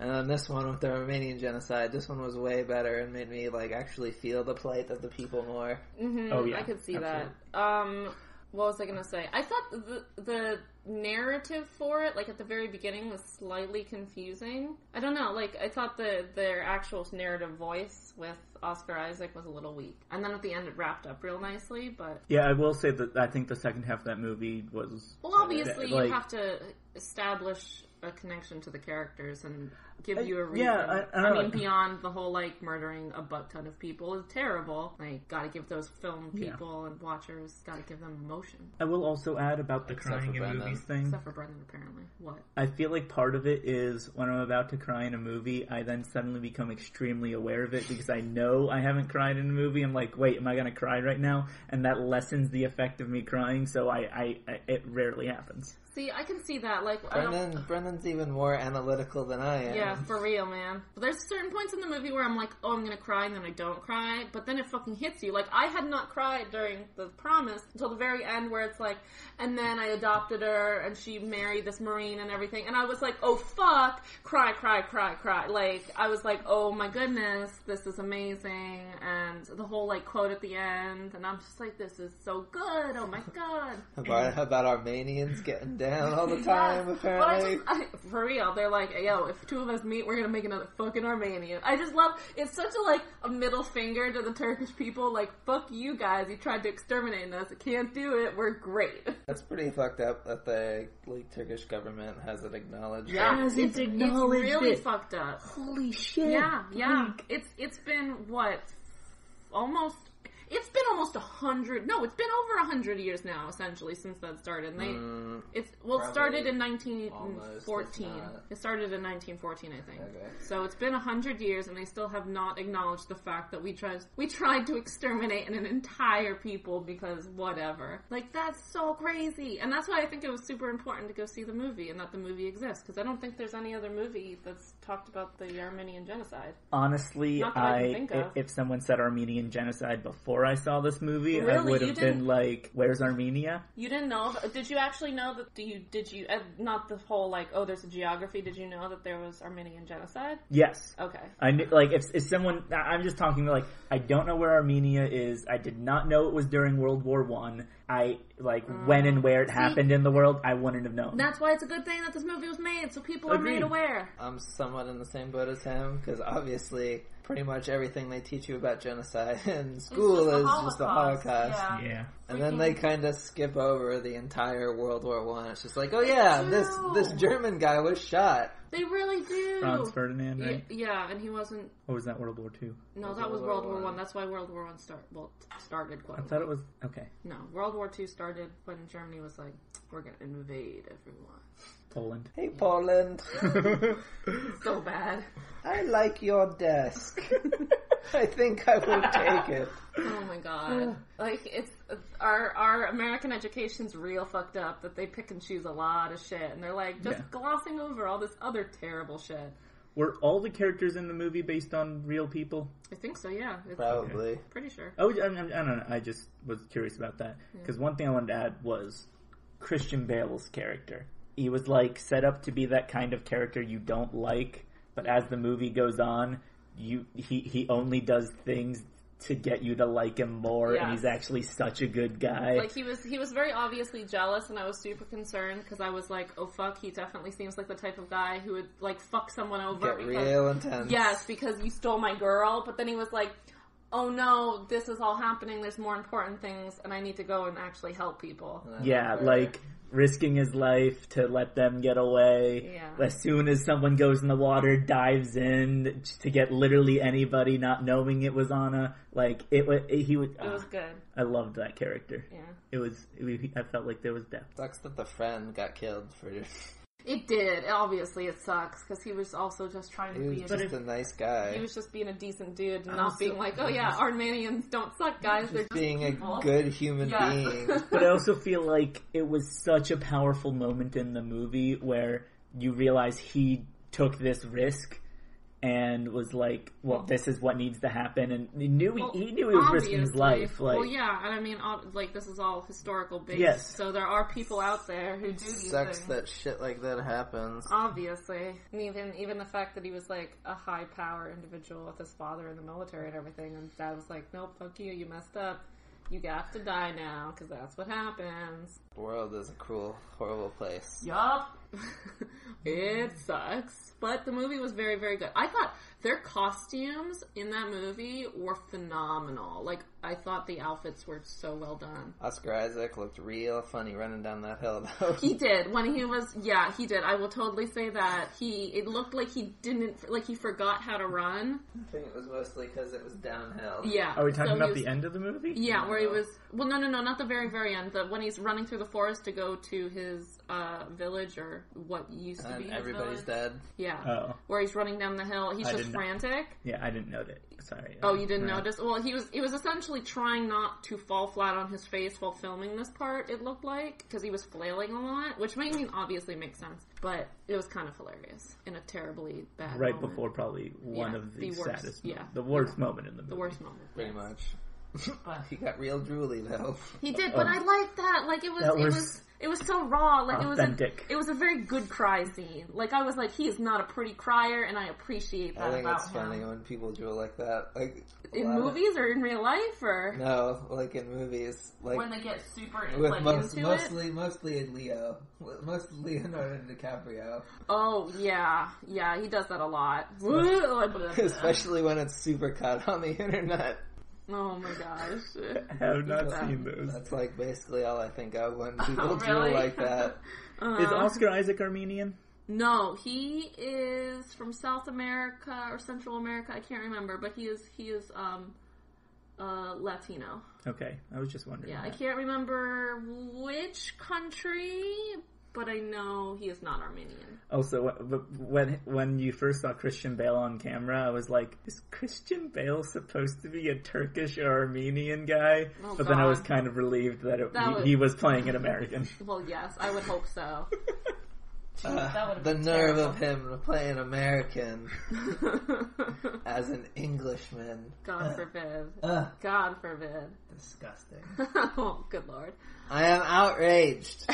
And then this one with the Armenian genocide, this one was way better and made me like actually feel the plight of the people more. Mm-hmm. Oh, yeah. I could see Absolutely. that. Um, what was I gonna say? I thought the the narrative for it, like at the very beginning, was slightly confusing. I don't know, like I thought the their actual narrative voice with Oscar Isaac was a little weak, and then at the end it wrapped up real nicely. But Yeah, I will say that I think the second half of that movie was... well, obviously like- you have to establish a connection to the characters and give you a Uh, reason. yeah, I- I I, don't know. mean, beyond the whole like murdering a butt ton of people is terrible. Like, gotta give those film Yeah. people and watchers, gotta give them emotion. I will also add about the Except crying for in Brendan. movies thing. Except for Brendan, apparently. What? I feel like part of it is when I'm about to cry in a movie, I then suddenly become extremely aware of it because I know I haven't cried in a movie. I'm like, wait, am I going to cry right now? And that lessens the effect of me crying, so I, I, I it rarely happens. See, I can see that. Like, I don't. Brendan, Brendan's even more analytical than I am. Yeah, for real, man. But there's certain points in the movie where I'm like, oh, I'm gonna cry, and then I don't cry. But then it fucking hits you. Like, I had not cried during The Promise until the very end where it's like, and then I adopted her, and she married this Marine and everything. And I was like, oh, fuck. Cry, cry, cry, cry. Like, I was like, oh my goodness, this is amazing. And the whole, like, quote at the end. And I'm just like, this is so good. Oh my god. About, about Armenians getting down all the time, Yes. apparently. But I just, I, for real, they're like, yo, if two of us meet, we're gonna make another fucking Armenian. I just love, it's such a, like, a middle finger to the Turkish people, like, fuck you guys, you tried to exterminate us, can't do it, we're great. That's pretty fucked up that the like Turkish government hasn't acknowledged it. Yeah, Hasn't it's, it's acknowledged really it. fucked up. Holy shit. Yeah, yeah, it's, it's been, what, almost, it's been almost a hundred, no, it's been over a hundred years now, essentially, since that started. And they, Mm, it's, well, it probably started in nineteen fourteen. almost, if not. It started in nineteen fourteen, I think. Okay. So it's been a hundred years, and they still have not acknowledged the fact that we tried, we tried to exterminate an entire people because whatever. Like, that's so crazy. And that's why I think it was super important to go see the movie, and that the movie exists, because I don't think there's any other movie that's talked about the Armenian genocide. Honestly, Not that I can I, think if, of. if someone said Armenian genocide before I saw this movie, I Really? would You have didn't- been like, where's Armenia? You didn't know? That, did you actually know that? Do you? Did you? Uh, not the whole like, oh, there's a geography. Did you know that there was Armenian genocide? Yes. Okay. I knew, like, if, if someone, I'm just talking, like, I don't know where Armenia is. I did not know it was during World War One. I, like, when and where it see- happened in the world, I wouldn't have known. That's why it's a good thing that this movie was made, so people are Agreed. made aware. I'm somewhat in the same boat as him, because obviously pretty much everything they teach you about genocide in school the is just the Holocaust, Holocaust. yeah. Yeah. And then they kind of skip over the entire World War One. It's just like, oh yeah, They this do. this German guy was shot. They really do. Franz Ferdinand, Yeah, right? yeah, and he wasn't. Or was that World War Two? No, Was that it was World World War War One? One. That's why World War One start well started. Quote I thought it was, okay. No, World War Two started when Germany was like, we're gonna invade everyone. Poland. Hey Poland, So bad. I like your desk. I think I will take it. Oh my god. Like, it's, our, our American education's real fucked up that they pick and choose a lot of shit, and they're like, just Yeah. glossing over all this other terrible shit. Were all the characters in the movie based on real people? I think so, yeah. It's Probably. pretty sure. Oh, I, I, I don't know. I just was curious about that. Because one thing I wanted to add was Christian Bale's character. He was, like, set up to be that kind of character you don't like, but as the movie goes on, you he, he only does things to get you to like him more, Yeah. and he's actually such a good guy. Like, he was he was very obviously jealous, and I was super concerned, because I was like, oh fuck, he definitely seems like the type of guy who would, like, fuck someone over. Get because, real intense. Yes, because you stole my girl, but then he was like, oh no, this is all happening, there's more important things, and I need to go and actually help people. Yeah, like risking his life to let them get away. Yeah. As soon as someone goes in the water, dives in to get literally anybody, not knowing it was Anna. Like it, was, he would. It was good. I loved that character. Yeah. It was. It, I felt like there was depth. Sucks that the friend got killed for. It did. Obviously, it sucks, because he was also just trying He to was be a just a nice guy. He was just being a decent dude, and not Also- being like, oh yeah, Armenians don't suck, guys. They're just being people. a good human Yeah. being. But I also feel like it was such a powerful moment in the movie where you realize he took this risk and was like, well, Well- this is what needs to happen, and he knew he, Well, he knew he was risking his obviously. life. Like, well, yeah, and I mean, ob- like this is all historical based. Yes. So there are people out there who do these Sucks things. that shit like that happens. Obviously, and even even the fact that he was like a high power individual with his father in the military and everything, and dad was like, "Nope, fuck you, you messed up. You have to die now because that's what happens." The world is a cruel, horrible place. Yup. It sucks. But the movie was very, very good. I thought their costumes in that movie were phenomenal. Like, I thought the outfits were so well done. Oscar Isaac looked real funny running down that hill, though. He did. When he was, yeah, he did. I will totally say that. He, it looked like he didn't, like he forgot how to run. I think it was mostly because it was downhill. Yeah. are we talking So he about was- the end of the movie? Yeah, where he was, well, no, no, no, not the very, very end. The, when he's running through the forest to go to his, uh, village, or what used to be And his everybody's village. dead. Yeah. Oh, Where he's running down the hill. He's I just didn't know. frantic. yeah, I didn't know that. Sorry. Oh, you didn't No. notice? Well, he was he was essentially trying not to fall flat on his face while filming this part, it looked like, because he was flailing a lot, which I mean, obviously makes sense, but it was kind of hilarious in a terribly bad Right moment. before probably one Yeah, of the, the worst, saddest, yeah. the worst moment in the movie. The worst moment. Pretty yes. much. But He got real drooly, though. he did, but Oh. I liked that. Like, it was, That it was was, it was so raw. Like, it was, a, authentic. it was a very good cry scene. Like, I was like, he is not a pretty crier, and I appreciate that I think about it's him. funny when people drool like that. Like a In lot of- movies or in real life, or No, like in movies. Like when they get super with like most, into it. mostly, mostly in Leo. Mostly Leonardo DiCaprio. Oh yeah, yeah, he does that a lot. Especially when it's super cut on the internet. Oh my gosh. I have not Yeah. seen those. That's like basically all I think of when people Oh, drool really? like that. Is Oscar Isaac Armenian? No, he is from South America or Central America. I can't remember, but he is he is um uh Latino. Okay, I was just wondering. Yeah, I that. can't remember which country, but I know he is not Armenian. Also, wh- but when when you first saw Christian Bale on camera, I was like, "Is Christian Bale supposed to be a Turkish or Armenian guy?" Oh, but then I was God. kind of relieved that, it, That he, was- he was playing an American. Well, yes, I would hope so. Uh, That would've the been nerve terrible. of him to play an American as an Englishman. God forbid. Ugh, God forbid. disgusting. Oh, good lord. I am outraged.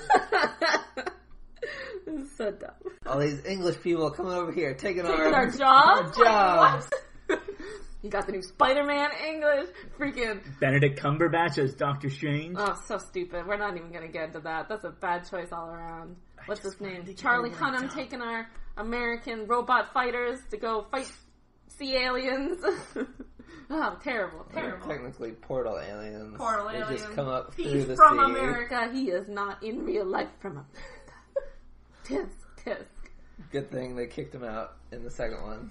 This is so dumb. All these English people coming over here taking, Taking our, our jobs? our jobs. What? You got the new Spider-Man English. Freaking. Benedict Cumberbatch as Doctor Strange. Oh, so stupid. We're not even going to get into that. That's a bad choice all around. What's his just wanted name? to get Charlie over Hunnam it. taking our American robot fighters to go fight sea aliens. Oh, terrible, They're terrible. technically portal aliens. Portal they aliens. just come up through He's the from sea. America. He is not in real life from America. Tisk, tisk. Good thing they kicked him out in the second one.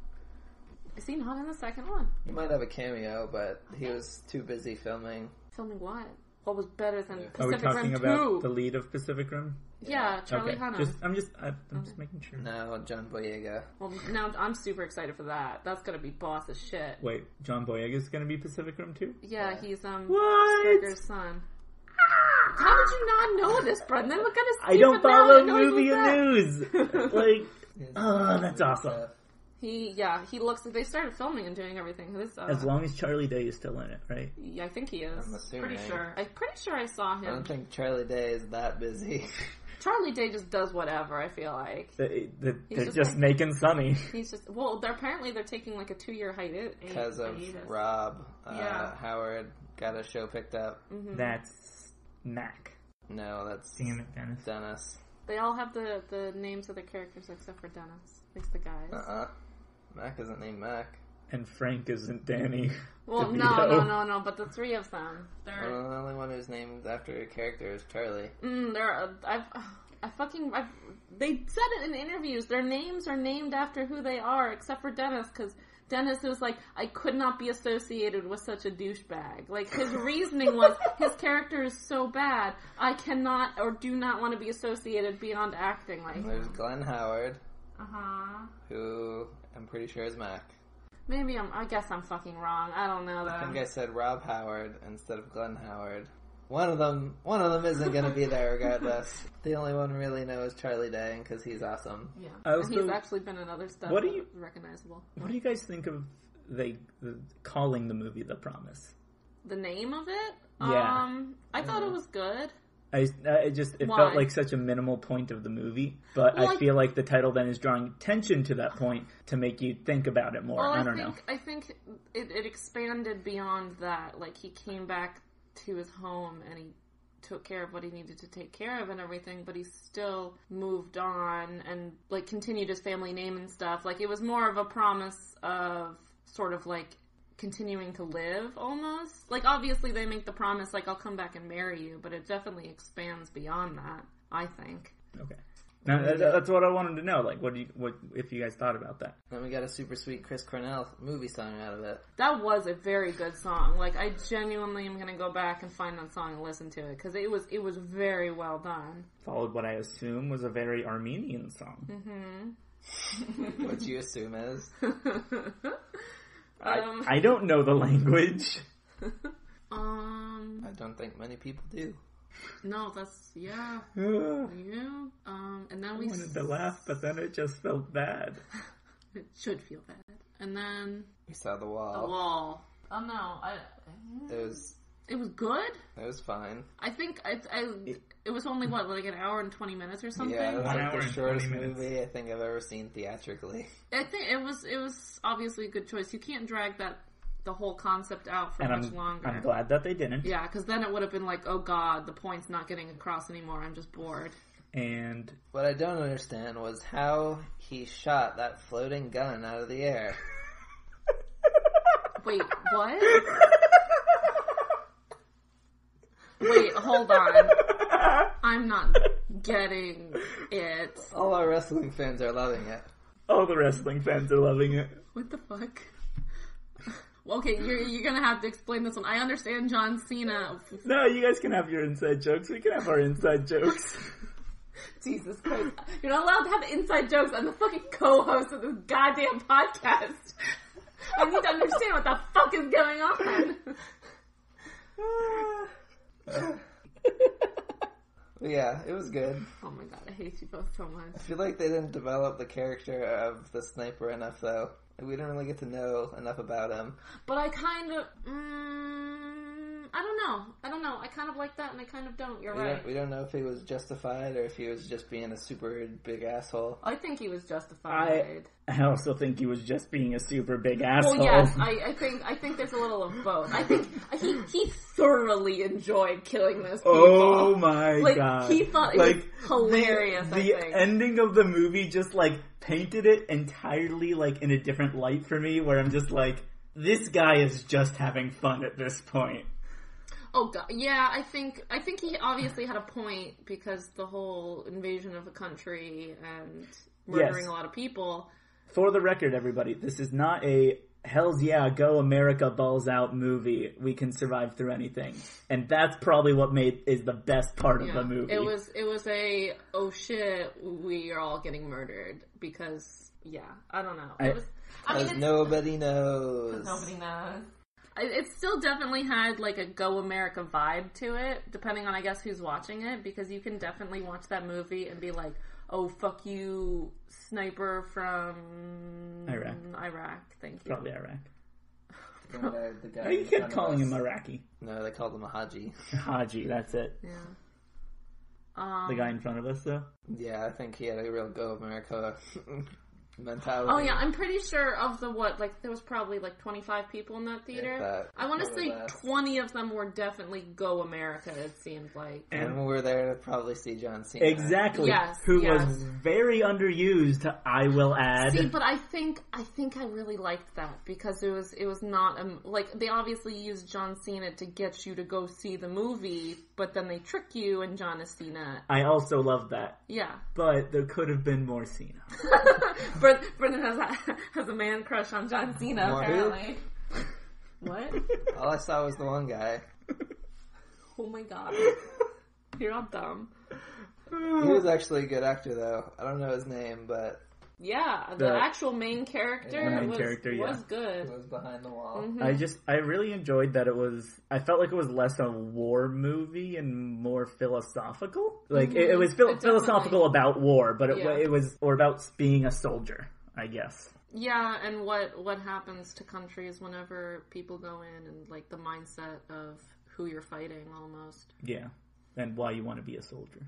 Is he not in the second one? He might have a cameo, but he was too busy filming. Filming what? What was better than Are we Are we Pacific talking Rim about two? the lead of Pacific Rim? Yeah, Charlie okay, Hunnam. just I'm just I, I'm just making sure. Now John Boyega. Well, now I'm super excited for that. That's gonna be boss as shit. Wait, John Boyega is going to be Pacific Rim too? Yeah, he's um What? Stryker's son. How did you not know this, Brendan? What kind of I don't stupid follow man knows movie that? news. Like, His- oh, that's awesome. He, yeah, he looks. They started filming and doing everything. This, uh, As long as Charlie Day is still in it, right? yeah, I think he is. I'm assuming. Pretty sure. I'm pretty sure I saw I him. don't think Charlie Day is that busy. Charlie Day just does whatever. I feel like They, they, He's they're just just like- making Sunny. he's just. Well, they're apparently they're taking like a two year hiatus Because of hiatus. Rob. Uh, Yeah. Howard got a show picked up. Mhm. That's Mac. No, that's Damn it, Dennis. Dennis. They all have the the names of the characters except for Dennis. At least the guys. Uh-uh. Mac isn't named Mac. And Frank isn't Danny. Well, no, DeVito. no, no, no. But the three of them, Well, they're. the only one who's named after a character is Charlie. Mm, they're. Uh, I've. I fucking. I've, they said it in interviews. Their names are named after who they are, except for Dennis, because Dennis was like, I could not be associated with such a douchebag. Like, his reasoning was, his character is so bad, I cannot or do not want to be associated beyond acting like There's him. Glenn Howard, Uh-huh. who I'm pretty sure is Mac. Maybe I'm, I guess I'm fucking wrong. I don't know I think though. I said Rob Howard instead of Glenn Howard. one of them, one of them isn't going to be there regardless. The only one we really know is Charlie Day, because he's awesome. Yeah, I also- and he's actually been in other stuff. What do you- that's recognizable? What do you guys think of they the, calling the movie The Promise? The name of it? Yeah. Um, I thought it was good. I, I just it Why? felt like such a minimal point of the movie, but Well, I I- feel like the title then is drawing attention to that point to make you think about it more. Well, I I don't think know. I think it, it expanded beyond that. Like he came back to his home and he took care of what he needed to take care of and everything, but he still moved on and like continued his family name and stuff. Like it was more of a promise of sort of like continuing to live almost. Like obviously they make the promise like I'll come back and marry you, but it definitely expands beyond that, I think. Okay, now, that, that's what I wanted to know. Like, what do you what if you guys thought about that? Then we got a super sweet Chris Cornell movie song out of it. That was a very good song. Like I genuinely am gonna go back and find that song and listen to it because it was it was very well done. Followed what I assume was a very Armenian song. Mm-hmm. What you assume is. I, Um, I don't know the language. um, I don't think many people do. no, that's yeah, I yeah. Um, and then we wanted to laugh, but then it just felt bad. it should feel bad. And then We saw The the Wall. wall. Oh no, I. It was, It was good. it was fine. I think I, I it was only what like an hour and twenty minutes or something. Yeah, it was One like hour the and shortest twenty minutes. movie I think I've ever seen theatrically. I think it was it was obviously a good choice. You can't drag that the whole concept out for And much I'm, longer. I'm glad that they didn't. Yeah, because then it would have been like, oh god, the point's not getting across anymore. I'm just bored. And What I don't understand was how he shot that floating gun out of the air. Wait, what? Wait, hold on. I'm not getting it. All our wrestling fans are loving it. all the wrestling fans are loving it. What the fuck? Okay, you're you're gonna have to explain this one. I understand John Cena. No, you guys can have your inside jokes. We can have our inside jokes. Jesus Christ. You're not allowed to have inside jokes. I'm the fucking co-host of this goddamn podcast. I need to understand what the fuck is going on. Yeah, it was good. Oh my god, I hate you both so much. I feel like they didn't develop the character of the sniper enough, though. We didn't really get to know enough about him. But I kind of, mm, I don't know. I don't know. I kind of like that, and I kind of don't. You're We right. don't, we don't know if he was justified or if he was just being a super big asshole. I think he was justified. I also think he was just being a super big asshole. Well, yes, I, I think I think there's a little of both. I think he he thoroughly enjoyed killing those people. Oh my like, god. he thought it like, was hilarious, The, I the think. ending of the movie just like painted it entirely like in a different light for me, where I'm just like, this guy is just having fun at this point. Oh god, yeah, I think I think he obviously had a point because the whole invasion of a country and murdering Yes. a lot of people. For the record, everybody, this is not a Hell's yeah, go America balls out movie. We can survive through anything. And that's probably what made is the best part of Yeah, the movie. it was it was a oh shit, we are all getting murdered because yeah, I don't know. It I- was I mean Because it's, nobody knows. nobody knows. I- It still definitely had like a Go America vibe to it, depending on I guess who's watching it, because you can definitely watch that movie and be like, "Oh fuck you, sniper from Iraq. Iraq." Thank you. Probably Iraq. The guy- the guy Oh, you in kept front of calling us. him Iraqi. No, they called him a Haji. Haji, that's it. Yeah. Um, The guy in front of us, though. Yeah, I think he had a real Go America mentality. Oh yeah, I'm pretty sure of the what, like there was probably like twenty-five people in that theater. If that, I want to probably say less. twenty of them were definitely Go America, it seemed like. And we were there to probably see John Cena. Exactly. Yes, Who yes. was very underused, I will add. See, but I think I think I really liked that because it was it was not um, like they obviously used John Cena to get you to go see the movie, but then they trick you and John is Cena. I also loved that. Yeah, But there could have been more Cena. Bren- Brendan has a, has a man crush on John Cena More who? apparently. What? All I saw was the one guy. Oh my god, you're all dumb. He was actually a good actor, though. I don't know his name, but Yeah, the, The- actual main character Yeah, the main was, character, yeah. was It good. was behind the wall. Mhm. I just, I really enjoyed that it was, I felt like it was less a war movie and more philosophical. Like, it, it was phil- It definitely- philosophical about war, but it, Yeah. it was, or about being a soldier, I guess. Yeah, and what what happens to countries whenever people go in and like the mindset of who you're fighting almost. Yeah. And why you want to be a soldier.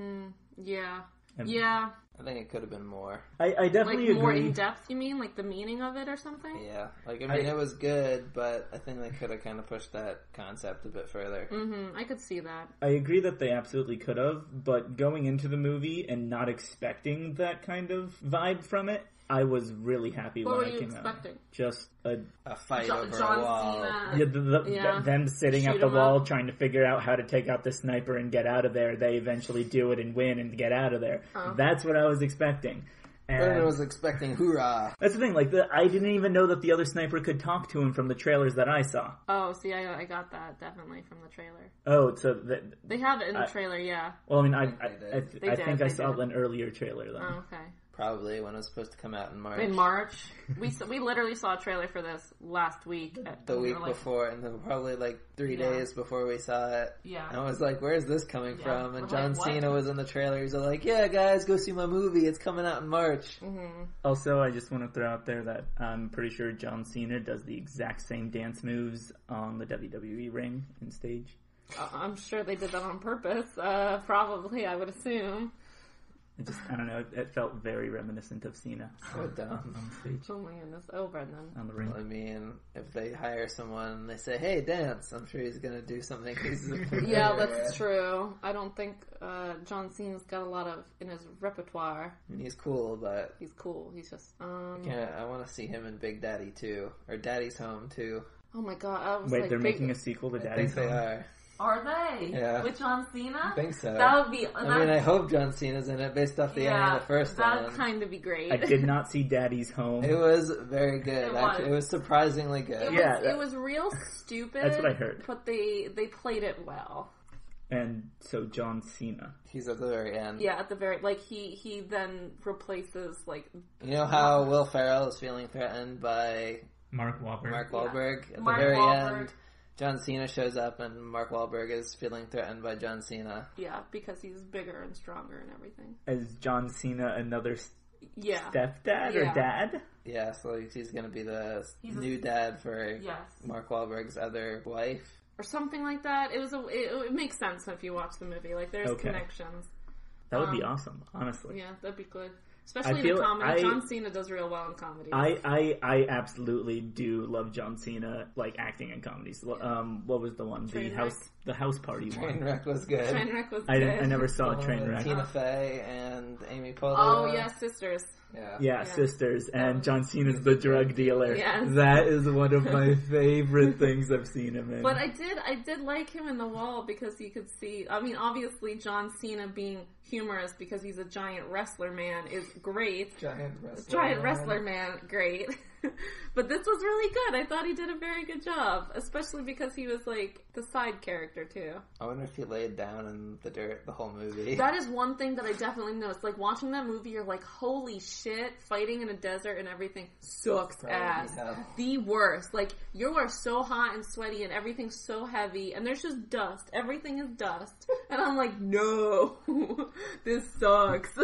Yeah. And- Yeah. I think it could have been more. I, I Like definitely more agree. in depth, you mean? Like the meaning of it or something? Yeah, like I mean, I- it was good, but I think they could have kind of pushed that concept a bit further. Mm-hmm. I could see that. I agree that they absolutely could have, but going into the movie and not expecting that kind of vibe from it, I was really happy What when were I you came expecting? out. Just a A fight Jo- over John a wall. Cena. yeah, the, the, Yeah. them sitting Shoot at the 'em wall up. trying to figure out how to take out the sniper and get out of there. They eventually do it and win and get out of there. Oh. That's what I was expecting. And Everyone was expecting hoorah. that's the thing. Like, the, I didn't even know that the other sniper could talk to him from the trailers that I saw. Oh, see, I, I got that definitely from the trailer. Oh, so that. They have it in the I- trailer, yeah. Well, I mean, I think I, they I, did. th- They I did, think I they saw did. an earlier trailer then. Oh, okay. Probably when it was supposed to come out in March. In March, we s- we literally saw a trailer for this last week. at- The we week were like, before, and then probably like three Yeah. days before we saw it. Yeah. And I was like, where's this coming Yeah. from? We're And like, John what? Cena was in the trailer. He's like, yeah, guys, go see my movie. It's coming out in March. Mm-hmm. Also, I just want to throw out there that I'm pretty sure John Cena does the exact same dance moves on the W W E ring and stage. Uh, I'm sure they did that on purpose. Uh, probably, I would assume. It just, I don't know, it, it felt very reminiscent of Cena So dumb. on stage, Oh my goodness. Oh, Brendan. on the ring. I mean, if they hire someone and they say, hey, dance, I'm sure he's going to do something. He's Yeah, that's true. I don't think uh, John Cena's got a lot of in his repertoire. I mean, he's cool, but He's cool. He's just um. yeah, I want to see him in Big Daddy too. Or Daddy's Home too. Oh my god! I was Wait, like, they're big- making a sequel to I think Daddy's they Home? are. Are they? Yeah. With John Cena? I think so. That would be. I mean, I hope John Cena's in it based off the ending of the first that'd one. kind of be great. I did not see Daddy's Home. It was very good. It Actually, was. it was surprisingly good. It Yeah, was, that- it was real stupid. That's what I heard. But they they played it well. And so John Cena. He's at the very end. Yeah, at the very like he he then replaces like You know how Will Ferrell is feeling threatened by Mark Wahlberg. Mark Yeah. Wahlberg? At Mark the very Wahlberg. end, John Cena shows up and Mark Wahlberg is feeling threatened by John Cena. yeah because he's bigger and stronger and everything. Is John Cena another s- Yeah. stepdad Yeah. or dad? Yeah, so he's going to be the He's a- new dad for Yes. Mark Wahlberg's other wife. Or something like that. It was a. It, it makes sense if you watch the movie. Like there's Okay. connections. That would be Um, awesome, honestly. Yeah, that'd be good. Especially I in feel- a comedy. I- John Cena does real well in comedy. I, I I absolutely do love John Cena, like acting in comedies. Um, what was the one? The Trainwreck. house, the house party one. Trainwreck was good. Trainwreck was I, good. didn't- I never saw One with Trainwreck. Tina Fey and Amy Poehler. Oh yeah, sisters. Yeah. Yeah, Yeah. Sisters, and John Cena's the drug dealer. Yes. That is one of my favorite things I've seen him in. But I did, I did like him in The Wall because you could see. I mean, obviously John Cena being humorous because he's a giant wrestler man is great. Giant wrestler. Giant wrestler man, great. But this was really good. I thought he did a very good job, especially because he was like the side character too. I wonder if he laid down in the dirt the whole movie. That is one thing that I definitely noticed. Like watching that movie, you're like, holy shit, fighting in a desert and everything sucks Probably ass. hell. The worst. Like you are so hot and sweaty and everything's so heavy and there's just dust. Everything is dust. And I'm like, no, this sucks.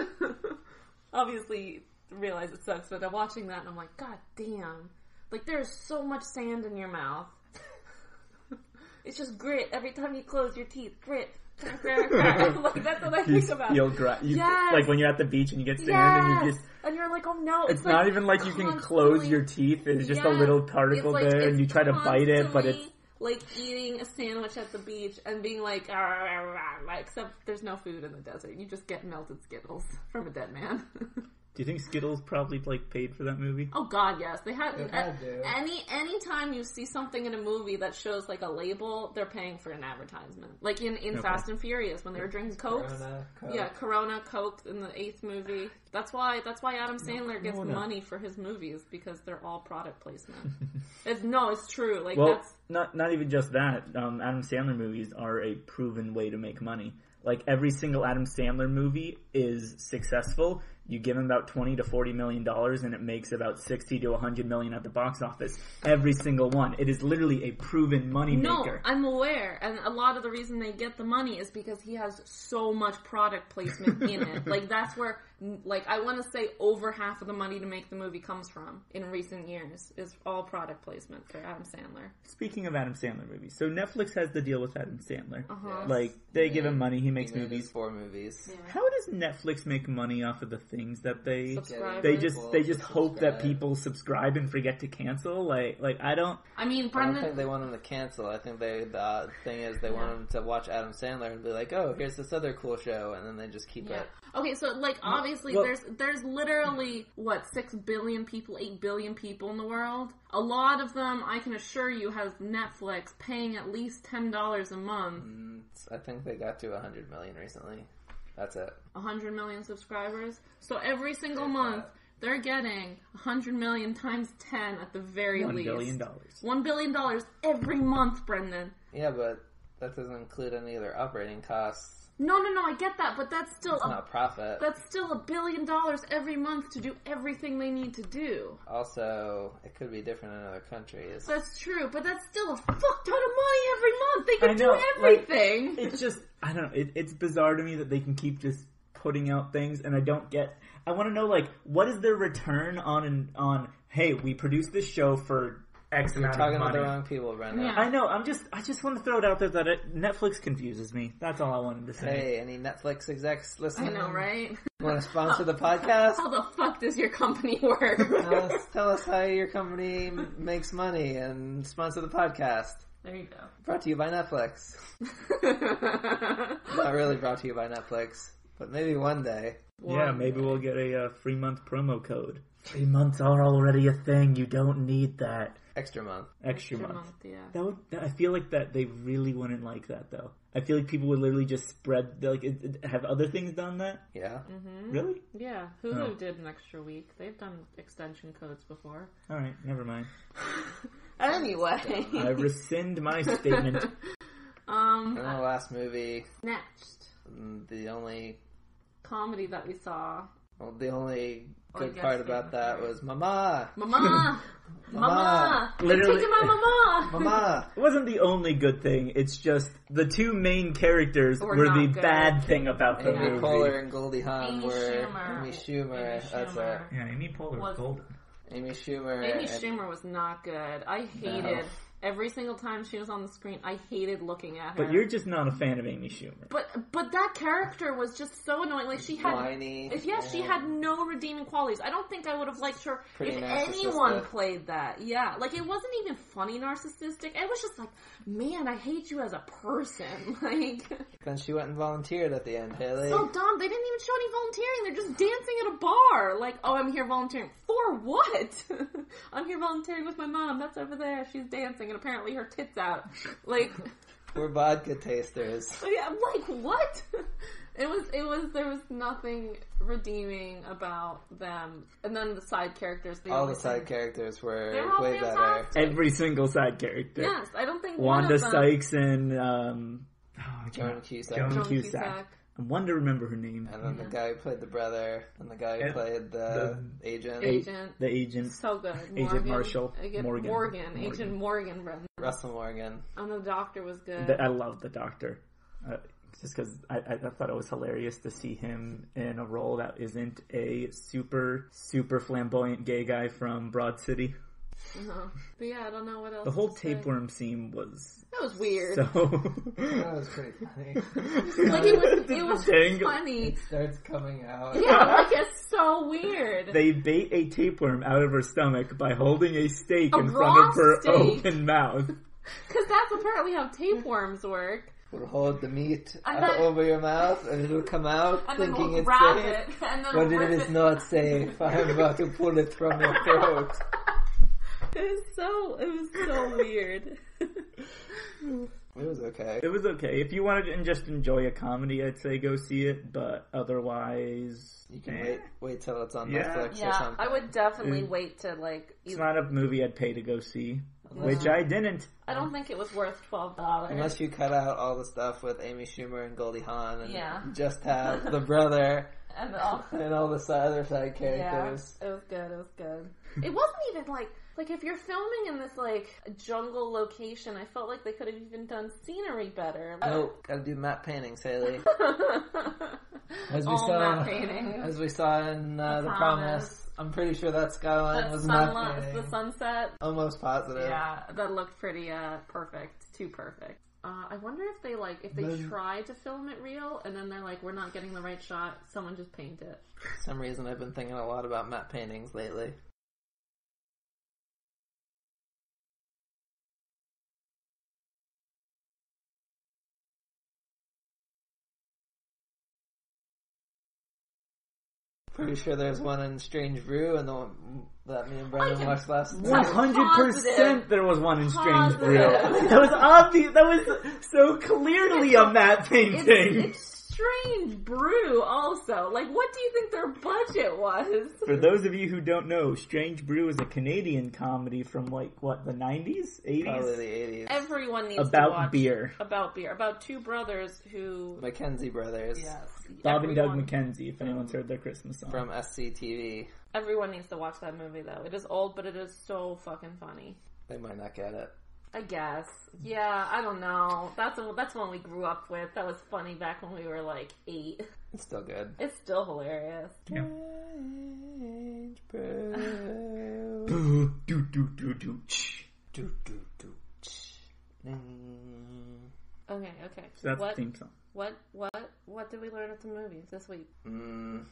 Obviously realize it sucks, but I'm watching that and I'm like, god damn. Like there's so much sand in your mouth. It's just grit. Every time you close your teeth, grit. like that's what I you think about. feel gra- you, Yes. Like when you're at the beach and you get sand Yes! and you just... And you're like, oh no. It's, not even like you can close your teeth. There's just a Yes. little particle It's like- there and you it's try to bite it, but it's... constantly like eating a sandwich at the beach and being like, "Arr, arr, arr," arr," except there's no food in the desert. You just get melted Skittles from a dead man. Do you think Skittles probably like paid for that movie? Oh God, yes. They had, They had to. any any time you see something in a movie that shows like a label, they're paying for an advertisement. Like in, in Okay. Fast and Furious when they were drinking Coke. Corona, Coke. Yeah, Corona, Coke in the eighth movie. That's why that's why Adam Sandler gets Corona. money for his movies because they're all product placement. It's no, it's true. Like Well, that's not not even just that. Um, Adam Sandler movies are a proven way to make money. Like, every single Adam Sandler movie is successful. You give him about twenty to forty million dollars and it makes about sixty to a hundred million at the box office. Every single one. It is literally a proven money No, maker. I'm aware, and a lot of the reason they get the money is because he has so much product placement in it. Like, that's where, like, I want to say over half of the money to make the movie comes from in recent years is all product placement for Adam Sandler. Speaking of Adam Sandler movies, so Netflix has the deal with Adam Sandler. Uh-huh. Like, they give him money, he makes He made movies. his four movies. Yeah. How does Netflix make money off of the things that they... Subscribers. They just they just People hope that subscribe. people subscribe and forget to cancel. Like like I don't. I mean, I don't Brendan... think they want him to cancel. I think they the thing is they want him to watch Adam Sandler and be like, oh, here's this other cool show, and then they just keep Yeah. it. Okay, so like obviously Well- there's there's literally what six billion people, eight billion people in the world. A lot of them, I can assure you, has Netflix paying at least ten dollars a month. Mm, I think they got to a hundred million recently. That's it. A hundred million subscribers. So every single If month that. they're getting a hundred million times ten at the very One least. billion dollars. One billion dollars every month, Brendan. Yeah, but that doesn't include any of their operating costs. No, no, no, I get that, but that's still It's a, not profit. that's still a billion dollars every month to do everything they need to do. Also, it could be different in other countries. That's true, but that's still a fuck ton of money every month. They I can know, do like, everything. It's just I don't know. It, it's bizarre to me that they can keep just putting out things, and I don't get. I want to know like what is their return on an, on? Hey, we produced this show for X You're amount talking of to money. the wrong people, Brenda. Yeah. I know. I'm just. I just want to throw it out there that it, Netflix confuses me. That's all I wanted to say. Hey, any Netflix execs I listening? know, right? Want to sponsor the podcast? How the fuck does your company work? tell, us, tell us how your company m- makes money and sponsor the podcast. There you go. Brought to you by Netflix. Not really brought to you by Netflix, but maybe one day. Yeah, maybe we'll get a uh, free month promo code. Three months are already a thing. You don't need that Extra month. extra, Extra month. month, yeah. That would. I feel like that they really wouldn't like that though. I feel like people would literally just spread. Like, it, it- have other things done that? Yeah. Really? Yeah, Hulu Oh. did an extra week. They've done extension codes before. All right, never mind. Anyway, I rescind my statement. um, And then the last movie, next mm, the only, comedy that we saw, well, the only Well, I good guess part Game about of that Thrones. was Mama, Mama, Mama, Mama. They're Literally- taking my mama. Mama. It wasn't the only good thing. It's just the two main characters Were were not the good. bad thing about the Amy movie. Poehler and Goldie Hawn Amy were Schumer. Amy Schumer. Amy That's Schumer. it. Yeah, Amy Poehler Was- was golden. Amy Schumer. Amy and- Schumer was not good. I hated every single time she was on the screen. I hated looking at her. But you're just not a fan of Amy Schumer. But but that character was just so annoying. Like she had, Whiny. if yes, she Yeah. had no redeeming qualities. I don't think I would have liked her Pretty if narcissistic. anyone played that. Yeah, like it wasn't even funny narcissistic. It was just like, man, I hate you as a person. Like Then she went and volunteered at the end, Haley. so dumb. They didn't even show any volunteering. They're just dancing at a bar. Like, oh, I'm here volunteering for what? I'm here volunteering with my mom. That's over there. She's dancing, and apparently her tits out. Like. We're vodka tasters. Yeah, I'm like, what? It was, it was, there was nothing redeeming about them. And then the side characters. The All only the side thing- characters were They were all way better. fantastic. Every single side character. Yes, I don't think Wanda one of them... Sykes and um, oh, I Joan can't- Cusack. Joan Joan Cusack. Cusack. I want to remember her name. And then the guy who played the brother, and the guy who And played the, agent, Agent. The agent. So good. Agent Morgan. Marshall. Agent Morgan. Morgan. Morgan. Agent Morgan. Brendan. Russell Morgan. And the doctor was good. The- I love the Doctor. Uh, just because I, I I thought it was hilarious to see him in a role that isn't a super, super flamboyant gay guy from Broad City. uh-huh. But yeah, I don't know what else The whole to say. tapeworm scene was That was weird. so... That was pretty funny. Like, it was, it was Tangle. funny. It starts coming out. Yeah, like, it's so weird. They bait a tapeworm out of her stomach by holding a steak A in raw front of her steak. open mouth. Because that's apparently how tapeworms work. We'll hold the meat And up then- over your mouth, and it'll come out And then thinking we'll it's grab safe. it. And then But rip it is it. not safe. I'm about to pull it from your throat. It was so, it was so weird. It was okay. It was okay. If you wanted to just enjoy a comedy, I'd say go see it, but otherwise... You can eh. wait wait till it's on Yeah. Netflix or Yeah, something. I would definitely Mm. wait to like. It's Either, not a movie I'd pay to go see. which I didn't. I don't think it was worth twelve dollars. Unless you cut out all the stuff with Amy Schumer and Goldie Hawn and Yeah. just have the brother And all, and all the other side yeah, characters. it was good. It was good. It wasn't even like like if you're filming in this like jungle location, I felt like they could have even done scenery better. Nope, gotta do matte paintings, Haley. As we All saw, matte paintings. as we saw in uh, The The Promise. Promise. I'm pretty sure that skyline The was matte sunlight, painting. the sunset. Almost positive. Yeah, that looked pretty uh, perfect. Too perfect. Uh, I wonder if they like if they Then- tried to film it real and then they're like, we're not getting the right shot. Someone just paint it. For some reason, I've been thinking a lot about matte paintings lately. Pretty sure there's one in Strange Brew and the one that me and Brendan can- watched last One night. hundred percent, there was one in Strange Brew. Positive. That was obvious. That was so clearly a matte painting. It's, it's Strange Brew also. Like, what do you think their budget was? For those of you who don't know, Strange Brew is a Canadian comedy from like what the nineties, Probably eighties, the eighties. Everyone needs to about watch beer. about beer about two brothers who Mackenzie Brothers yes, Bob and Doug everyone- McKenzie, if anyone's heard their Christmas song. from S C T V. Everyone needs to watch that movie though. It is old, but it is so fucking funny. They might not get it. I guess. Yeah, I don't know. That's a, that's one we grew up with. That was funny back when we were like eight. It's still good. It's still hilarious. Yeah. Strange Brew. Do, do, do, do, do. Do, do, do, ch. Mm. Okay, okay. So that's what, the theme song. what what what did we learn at the movies this week? Mm.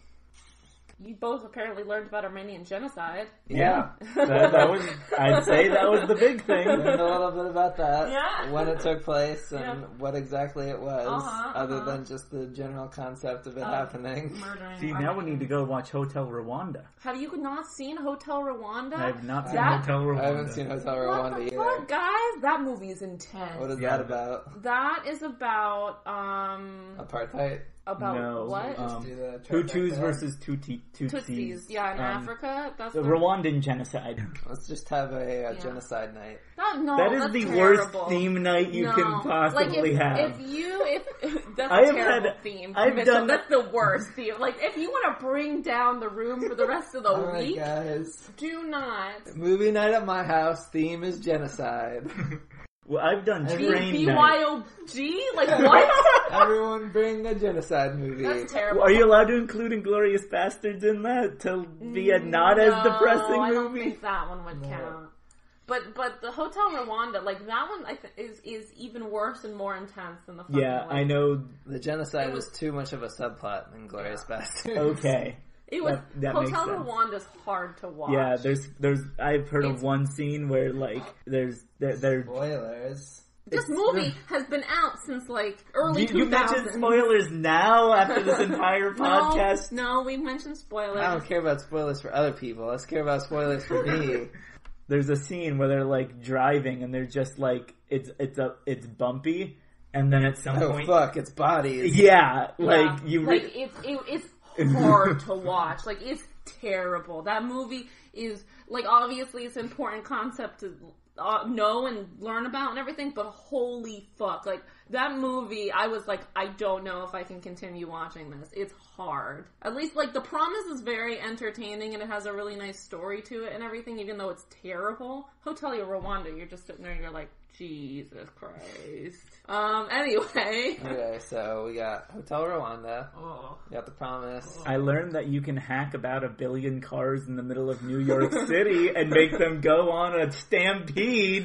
You both apparently learned about Armenian genocide. Yeah, that, that was. I'd say that was the big thing. Learned a little bit about that. Yeah. When it took place and Yeah. what exactly it was, Uh-huh, other uh-huh. than just the general concept of it Uh, happening. Murdering. See, now we need to go watch Hotel Rwanda. Have you not seen Hotel Rwanda? I have not seen That- Hotel Rwanda. I haven't seen Hotel What Rwanda the either. fuck, guys? That movie is intense. What is Yeah. that about? That is about um Apartheid? about No, what? um, Just do the Hutus trifecta. versus Tuti, Tutsis. Tutsis. Yeah, in Um, Africa. That's The the, Rwandan genocide. Let's just have a, a Yeah. genocide night. That, no, that is that's the terrible. worst theme night you No. can possibly like if, have. If you, if that's I a have terrible had- theme, I've Mitchell. done- That's the worst theme. Like if you want to bring down the room for the rest of the Alright week, guys. do not. Movie night at my house, theme is genocide. Well, I've done B- train B night. Y O G? Like what? Everyone bring a genocide movie. That's terrible. Are you allowed to include Inglourious Bastards in that to be a not as No, depressing I don't movie? think that one would count. But but the Hotel Rwanda, like that one, I th- is is even worse and more intense than the. Fucking, Yeah, like, I know. The genocide It was- was too much of a subplot in Glorious Bastards. Okay. It was That- that makes Hotel sense. Rwanda's hard to watch. Yeah, there's there's I've heard It's- of one scene where like there's there there. Spoilers. This movie has been out since like early You, you two thousands. mentioned spoilers now after this entire podcast. No, no, we mentioned spoilers. I don't care about spoilers for other people. Let's care about spoilers for me. There's a scene where they're like driving and they're just like it's it's a it's bumpy, and then at some Oh point, fuck, it's bodies. yeah, like Yeah, you re- like it's it, it's hard to watch. Like it's terrible. That movie is like obviously it's an important concept to uh, know and learn about and everything, but holy fuck, like that movie, I was like, I don't know if I can continue watching this. It's hard. At least like The Promise is very entertaining and it has a really nice story to it and everything, even though it's terrible. Hotel Rwanda, you're just sitting there and you're like, Jesus Christ. Um, anyway. Okay, so we got Hotel Rwanda. Oh. We got The Promise. I learned that you can hack about a billion cars in the middle of New York City and make them go on a stampede.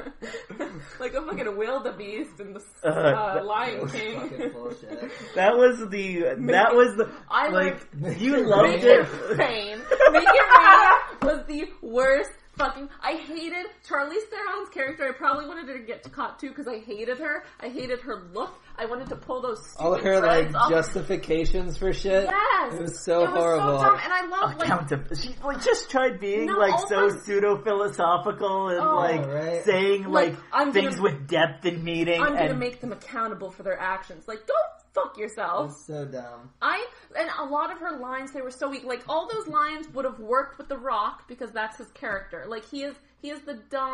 Like a fucking wildebeest in the uh, Uh, Lion Fucking King. bullshit. That was the that was the I like learned- you loved Make it. It Rain. Make It Rain was the worst fucking. I hated Charlize Theron's character. I probably wanted her to get caught too because I hated her. I hated her look. I wanted to pull those stupid All her like dreads off. justifications for shit. Yes, It was so it was horrible. so dumb, and I love like. Accountability. She like just tried being No, like also- so pseudo philosophical and Oh, like right. saying Like, like, I'm things gonna- with depth in meaning. I'm gonna and make them accountable for their actions. Like, don't fuck yourself. It's so dumb. I and a lot of her lines they were so weak. Like all those lines would have worked with The Rock because that's his character. Like he is he is the dumb,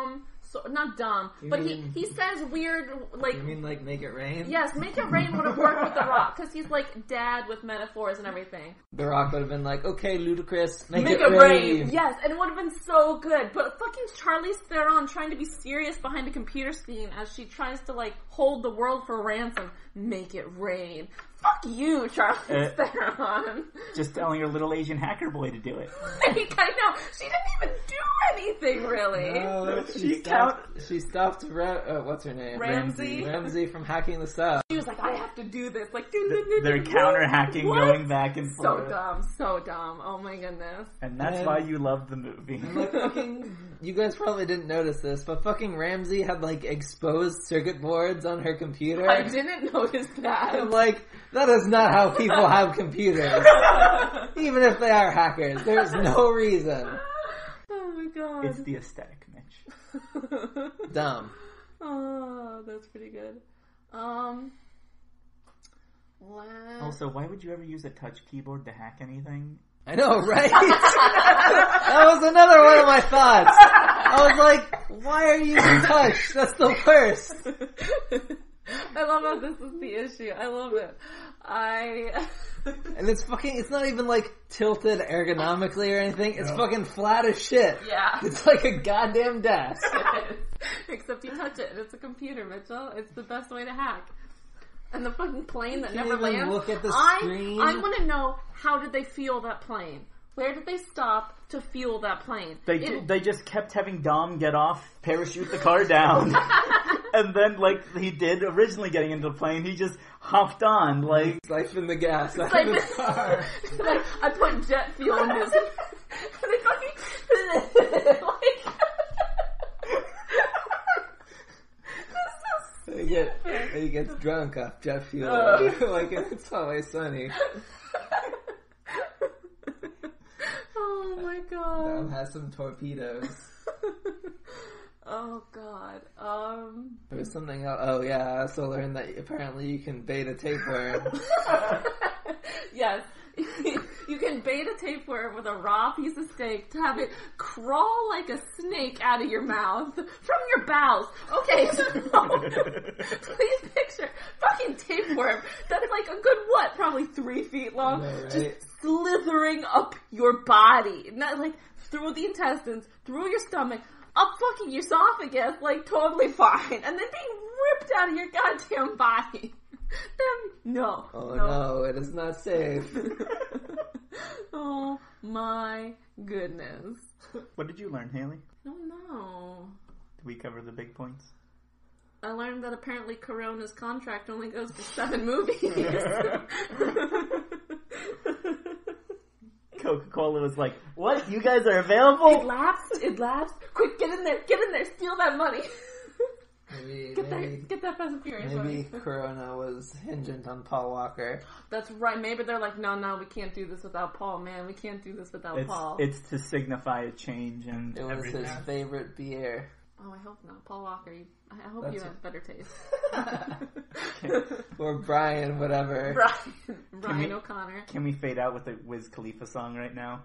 so not dumb, You but mean- he he says weird like. You mean like Make It Rain? Yes, Make It Rain would have worked with The Rock because he's like dad with metaphors and everything. The Rock would have been like, okay, Ludacris, make, Make it, it rain. rain. Yes, and it would have been so good. But fucking Charlize Theron trying to be serious behind a computer screen as she tries to like hold the world for ransom. Make it rain. Fuck you, Charlize Uh, Theron. Just telling your little Asian hacker boy to do it. I know. She didn't even do anything, really. No, She she stopped, she stopped Re- uh, what's her name? Ramsey. Ramsey from hacking the stuff. She was like, I have to do this. Like, They're counter hacking, What? going back and So forth. dumb. So dumb. Oh my goodness. And that's And- why you love the movie. Like fucking, you guys probably didn't notice this, but fucking Ramsey had like exposed circuit boards on her computer. I didn't notice that. I'm like, that is not how people have computers. Even if they are hackers, there's no reason. Oh my god. It's the aesthetic, Mitch. Dumb. Oh, that's pretty good. Um, last... Also, why would you ever use a touch keyboard to hack anything? I know, right? That was another one of my thoughts. I was like, why are you using touch? That's the worst. I love how this is the issue. I love it. I... And it's fucking, it's not even like tilted ergonomically or anything. It's fucking flat as shit. Yeah. It's like a goddamn desk. Except you touch it and it's a computer, Mitchell. It's the best way to hack. And the fucking plane that You can't never even lands. look at the I, screen. I want to know, how did they fuel that plane? Where did they stop to fuel that plane? They It- ju- they just kept having Dom get off, parachute the car down, and then like he did originally getting into the plane, he just hopped on like. Siphon the gas out like, of the car. like, I put jet fuel in this. And they fucking, like, He, get, he gets drunk off jet fuel. Uh. Like it's always sunny. oh my god. Dom has some torpedoes. Oh god. Um. There was something else. Oh yeah, I also learned that apparently you can bait a tapeworm. Yes. You can bait a tapeworm with a raw piece of steak to have it crawl like a snake out of your mouth from your bowels. Okay, so please picture fucking tapeworm that's like a good what? Probably three feet long, I know, right? just slithering up your body, not like through the intestines, through your stomach, up fucking your esophagus, like totally fine, and then being ripped out of your goddamn body. Then no, Oh no, it is not safe. Oh my goodness. What did you learn, Haley? I don't know. Did we cover the big points? I learned that apparently Corona's contract only goes for seven movies. Coca-Cola was like, "What? You guys are It available?" lapsed. It lapsed. Quick, get in there. Get in there. Steal that money. Maybe, Get maybe, that. Get that Fast and Furious maybe money. Corona was hingent on Paul Walker. That's right. Maybe they're like, no, no, we can't do this without Paul, man. We can't do this without It's Paul. it's to signify a change and It was everything. his favorite beer. Oh, I hope not. Paul Walker, you, I hope That's you it. have better taste. Or Brian, whatever. Brian, Brian we- O'Connor. Can we fade out with the Wiz Khalifa song right now?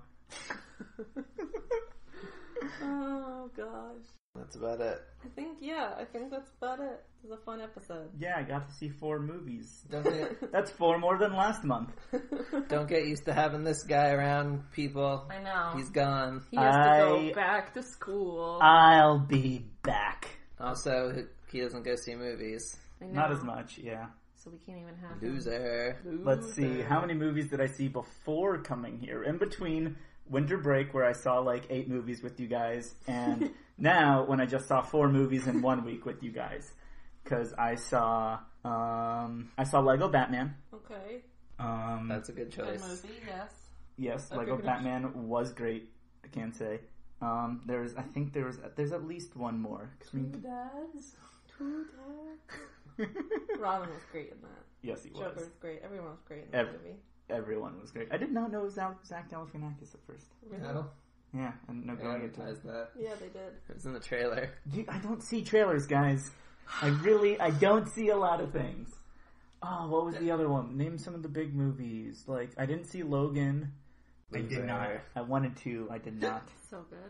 Oh gosh. That's about it. I think yeah. I think that's about it. It was a fun episode. Yeah, I got to see four movies. Don't get, That's four more than last month. don't get used to having this guy around people. I know. He's gone. He has to I- go back to school. I'll be back. Also, he doesn't go see movies. I know. Not as much, yeah. So we can't even have him. Loser. Let's see, how many movies did I see before coming here? In between winter break, where I saw like eight movies with you guys, and now when I just saw four movies in one week with you guys. Because I saw, um, I saw Lego Batman. Okay. Um, That's a good Good choice. movie. Yes. yes, Okay, Lego good. Batman was great. I can't say. Um, there's, I think there's, there's at least one more. 'Cause we- Two dads. Two dads. Robin was great in that. yes, he was. Joker was great. Everyone was great in that Every- movie. Everyone was great. I did not know it was Zach Zach Galifianakis at first. Really? No? Yeah, I didn't know They going into it. advertised that. Yeah, they did. It was in the trailer. Dude, I don't see trailers, guys. I really, I don't see a lot of things. Oh, what was the other one? Name some of the big movies. Like, I didn't see Logan. I did Loser. not. I wanted to. I did not. So good.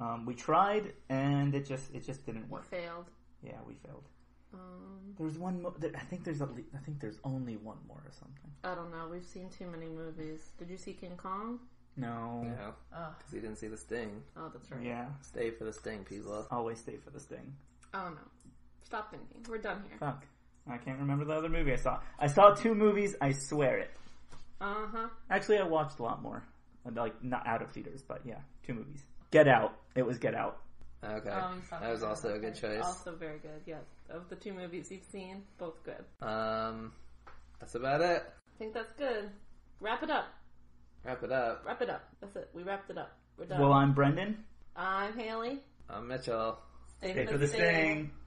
Um, we tried, and it just it just didn't We work. failed. Yeah, we failed. Um, There's one. Mo- there, I think there's at least, I think there's only one more or something. I don't know. We've seen too many movies. Did you see King Kong? No. No, Oh, because you didn't see the Sting. oh that's right. Yeah. Stay for the Sting, people. Always stay for the Sting. Oh no. Stop thinking. We're done here. Fuck. I can't remember the other movie I saw. I saw two movies. I swear it. Uh huh. Actually, I watched a lot more. Like not out of theaters, but yeah, two movies. Get Out. It was Get Out. Okay, Oh, you saw that was also a good Okay. choice. Also very good. Yes. Of the two movies you've seen, both good. Um, that's about it. I think that's good. Wrap it up. Wrap it up. Wrap it up. That's it. We wrapped it up. We're done. Well, I'm Brendan. I'm Haley. I'm Mitchell. Stay, Stay for the Sting.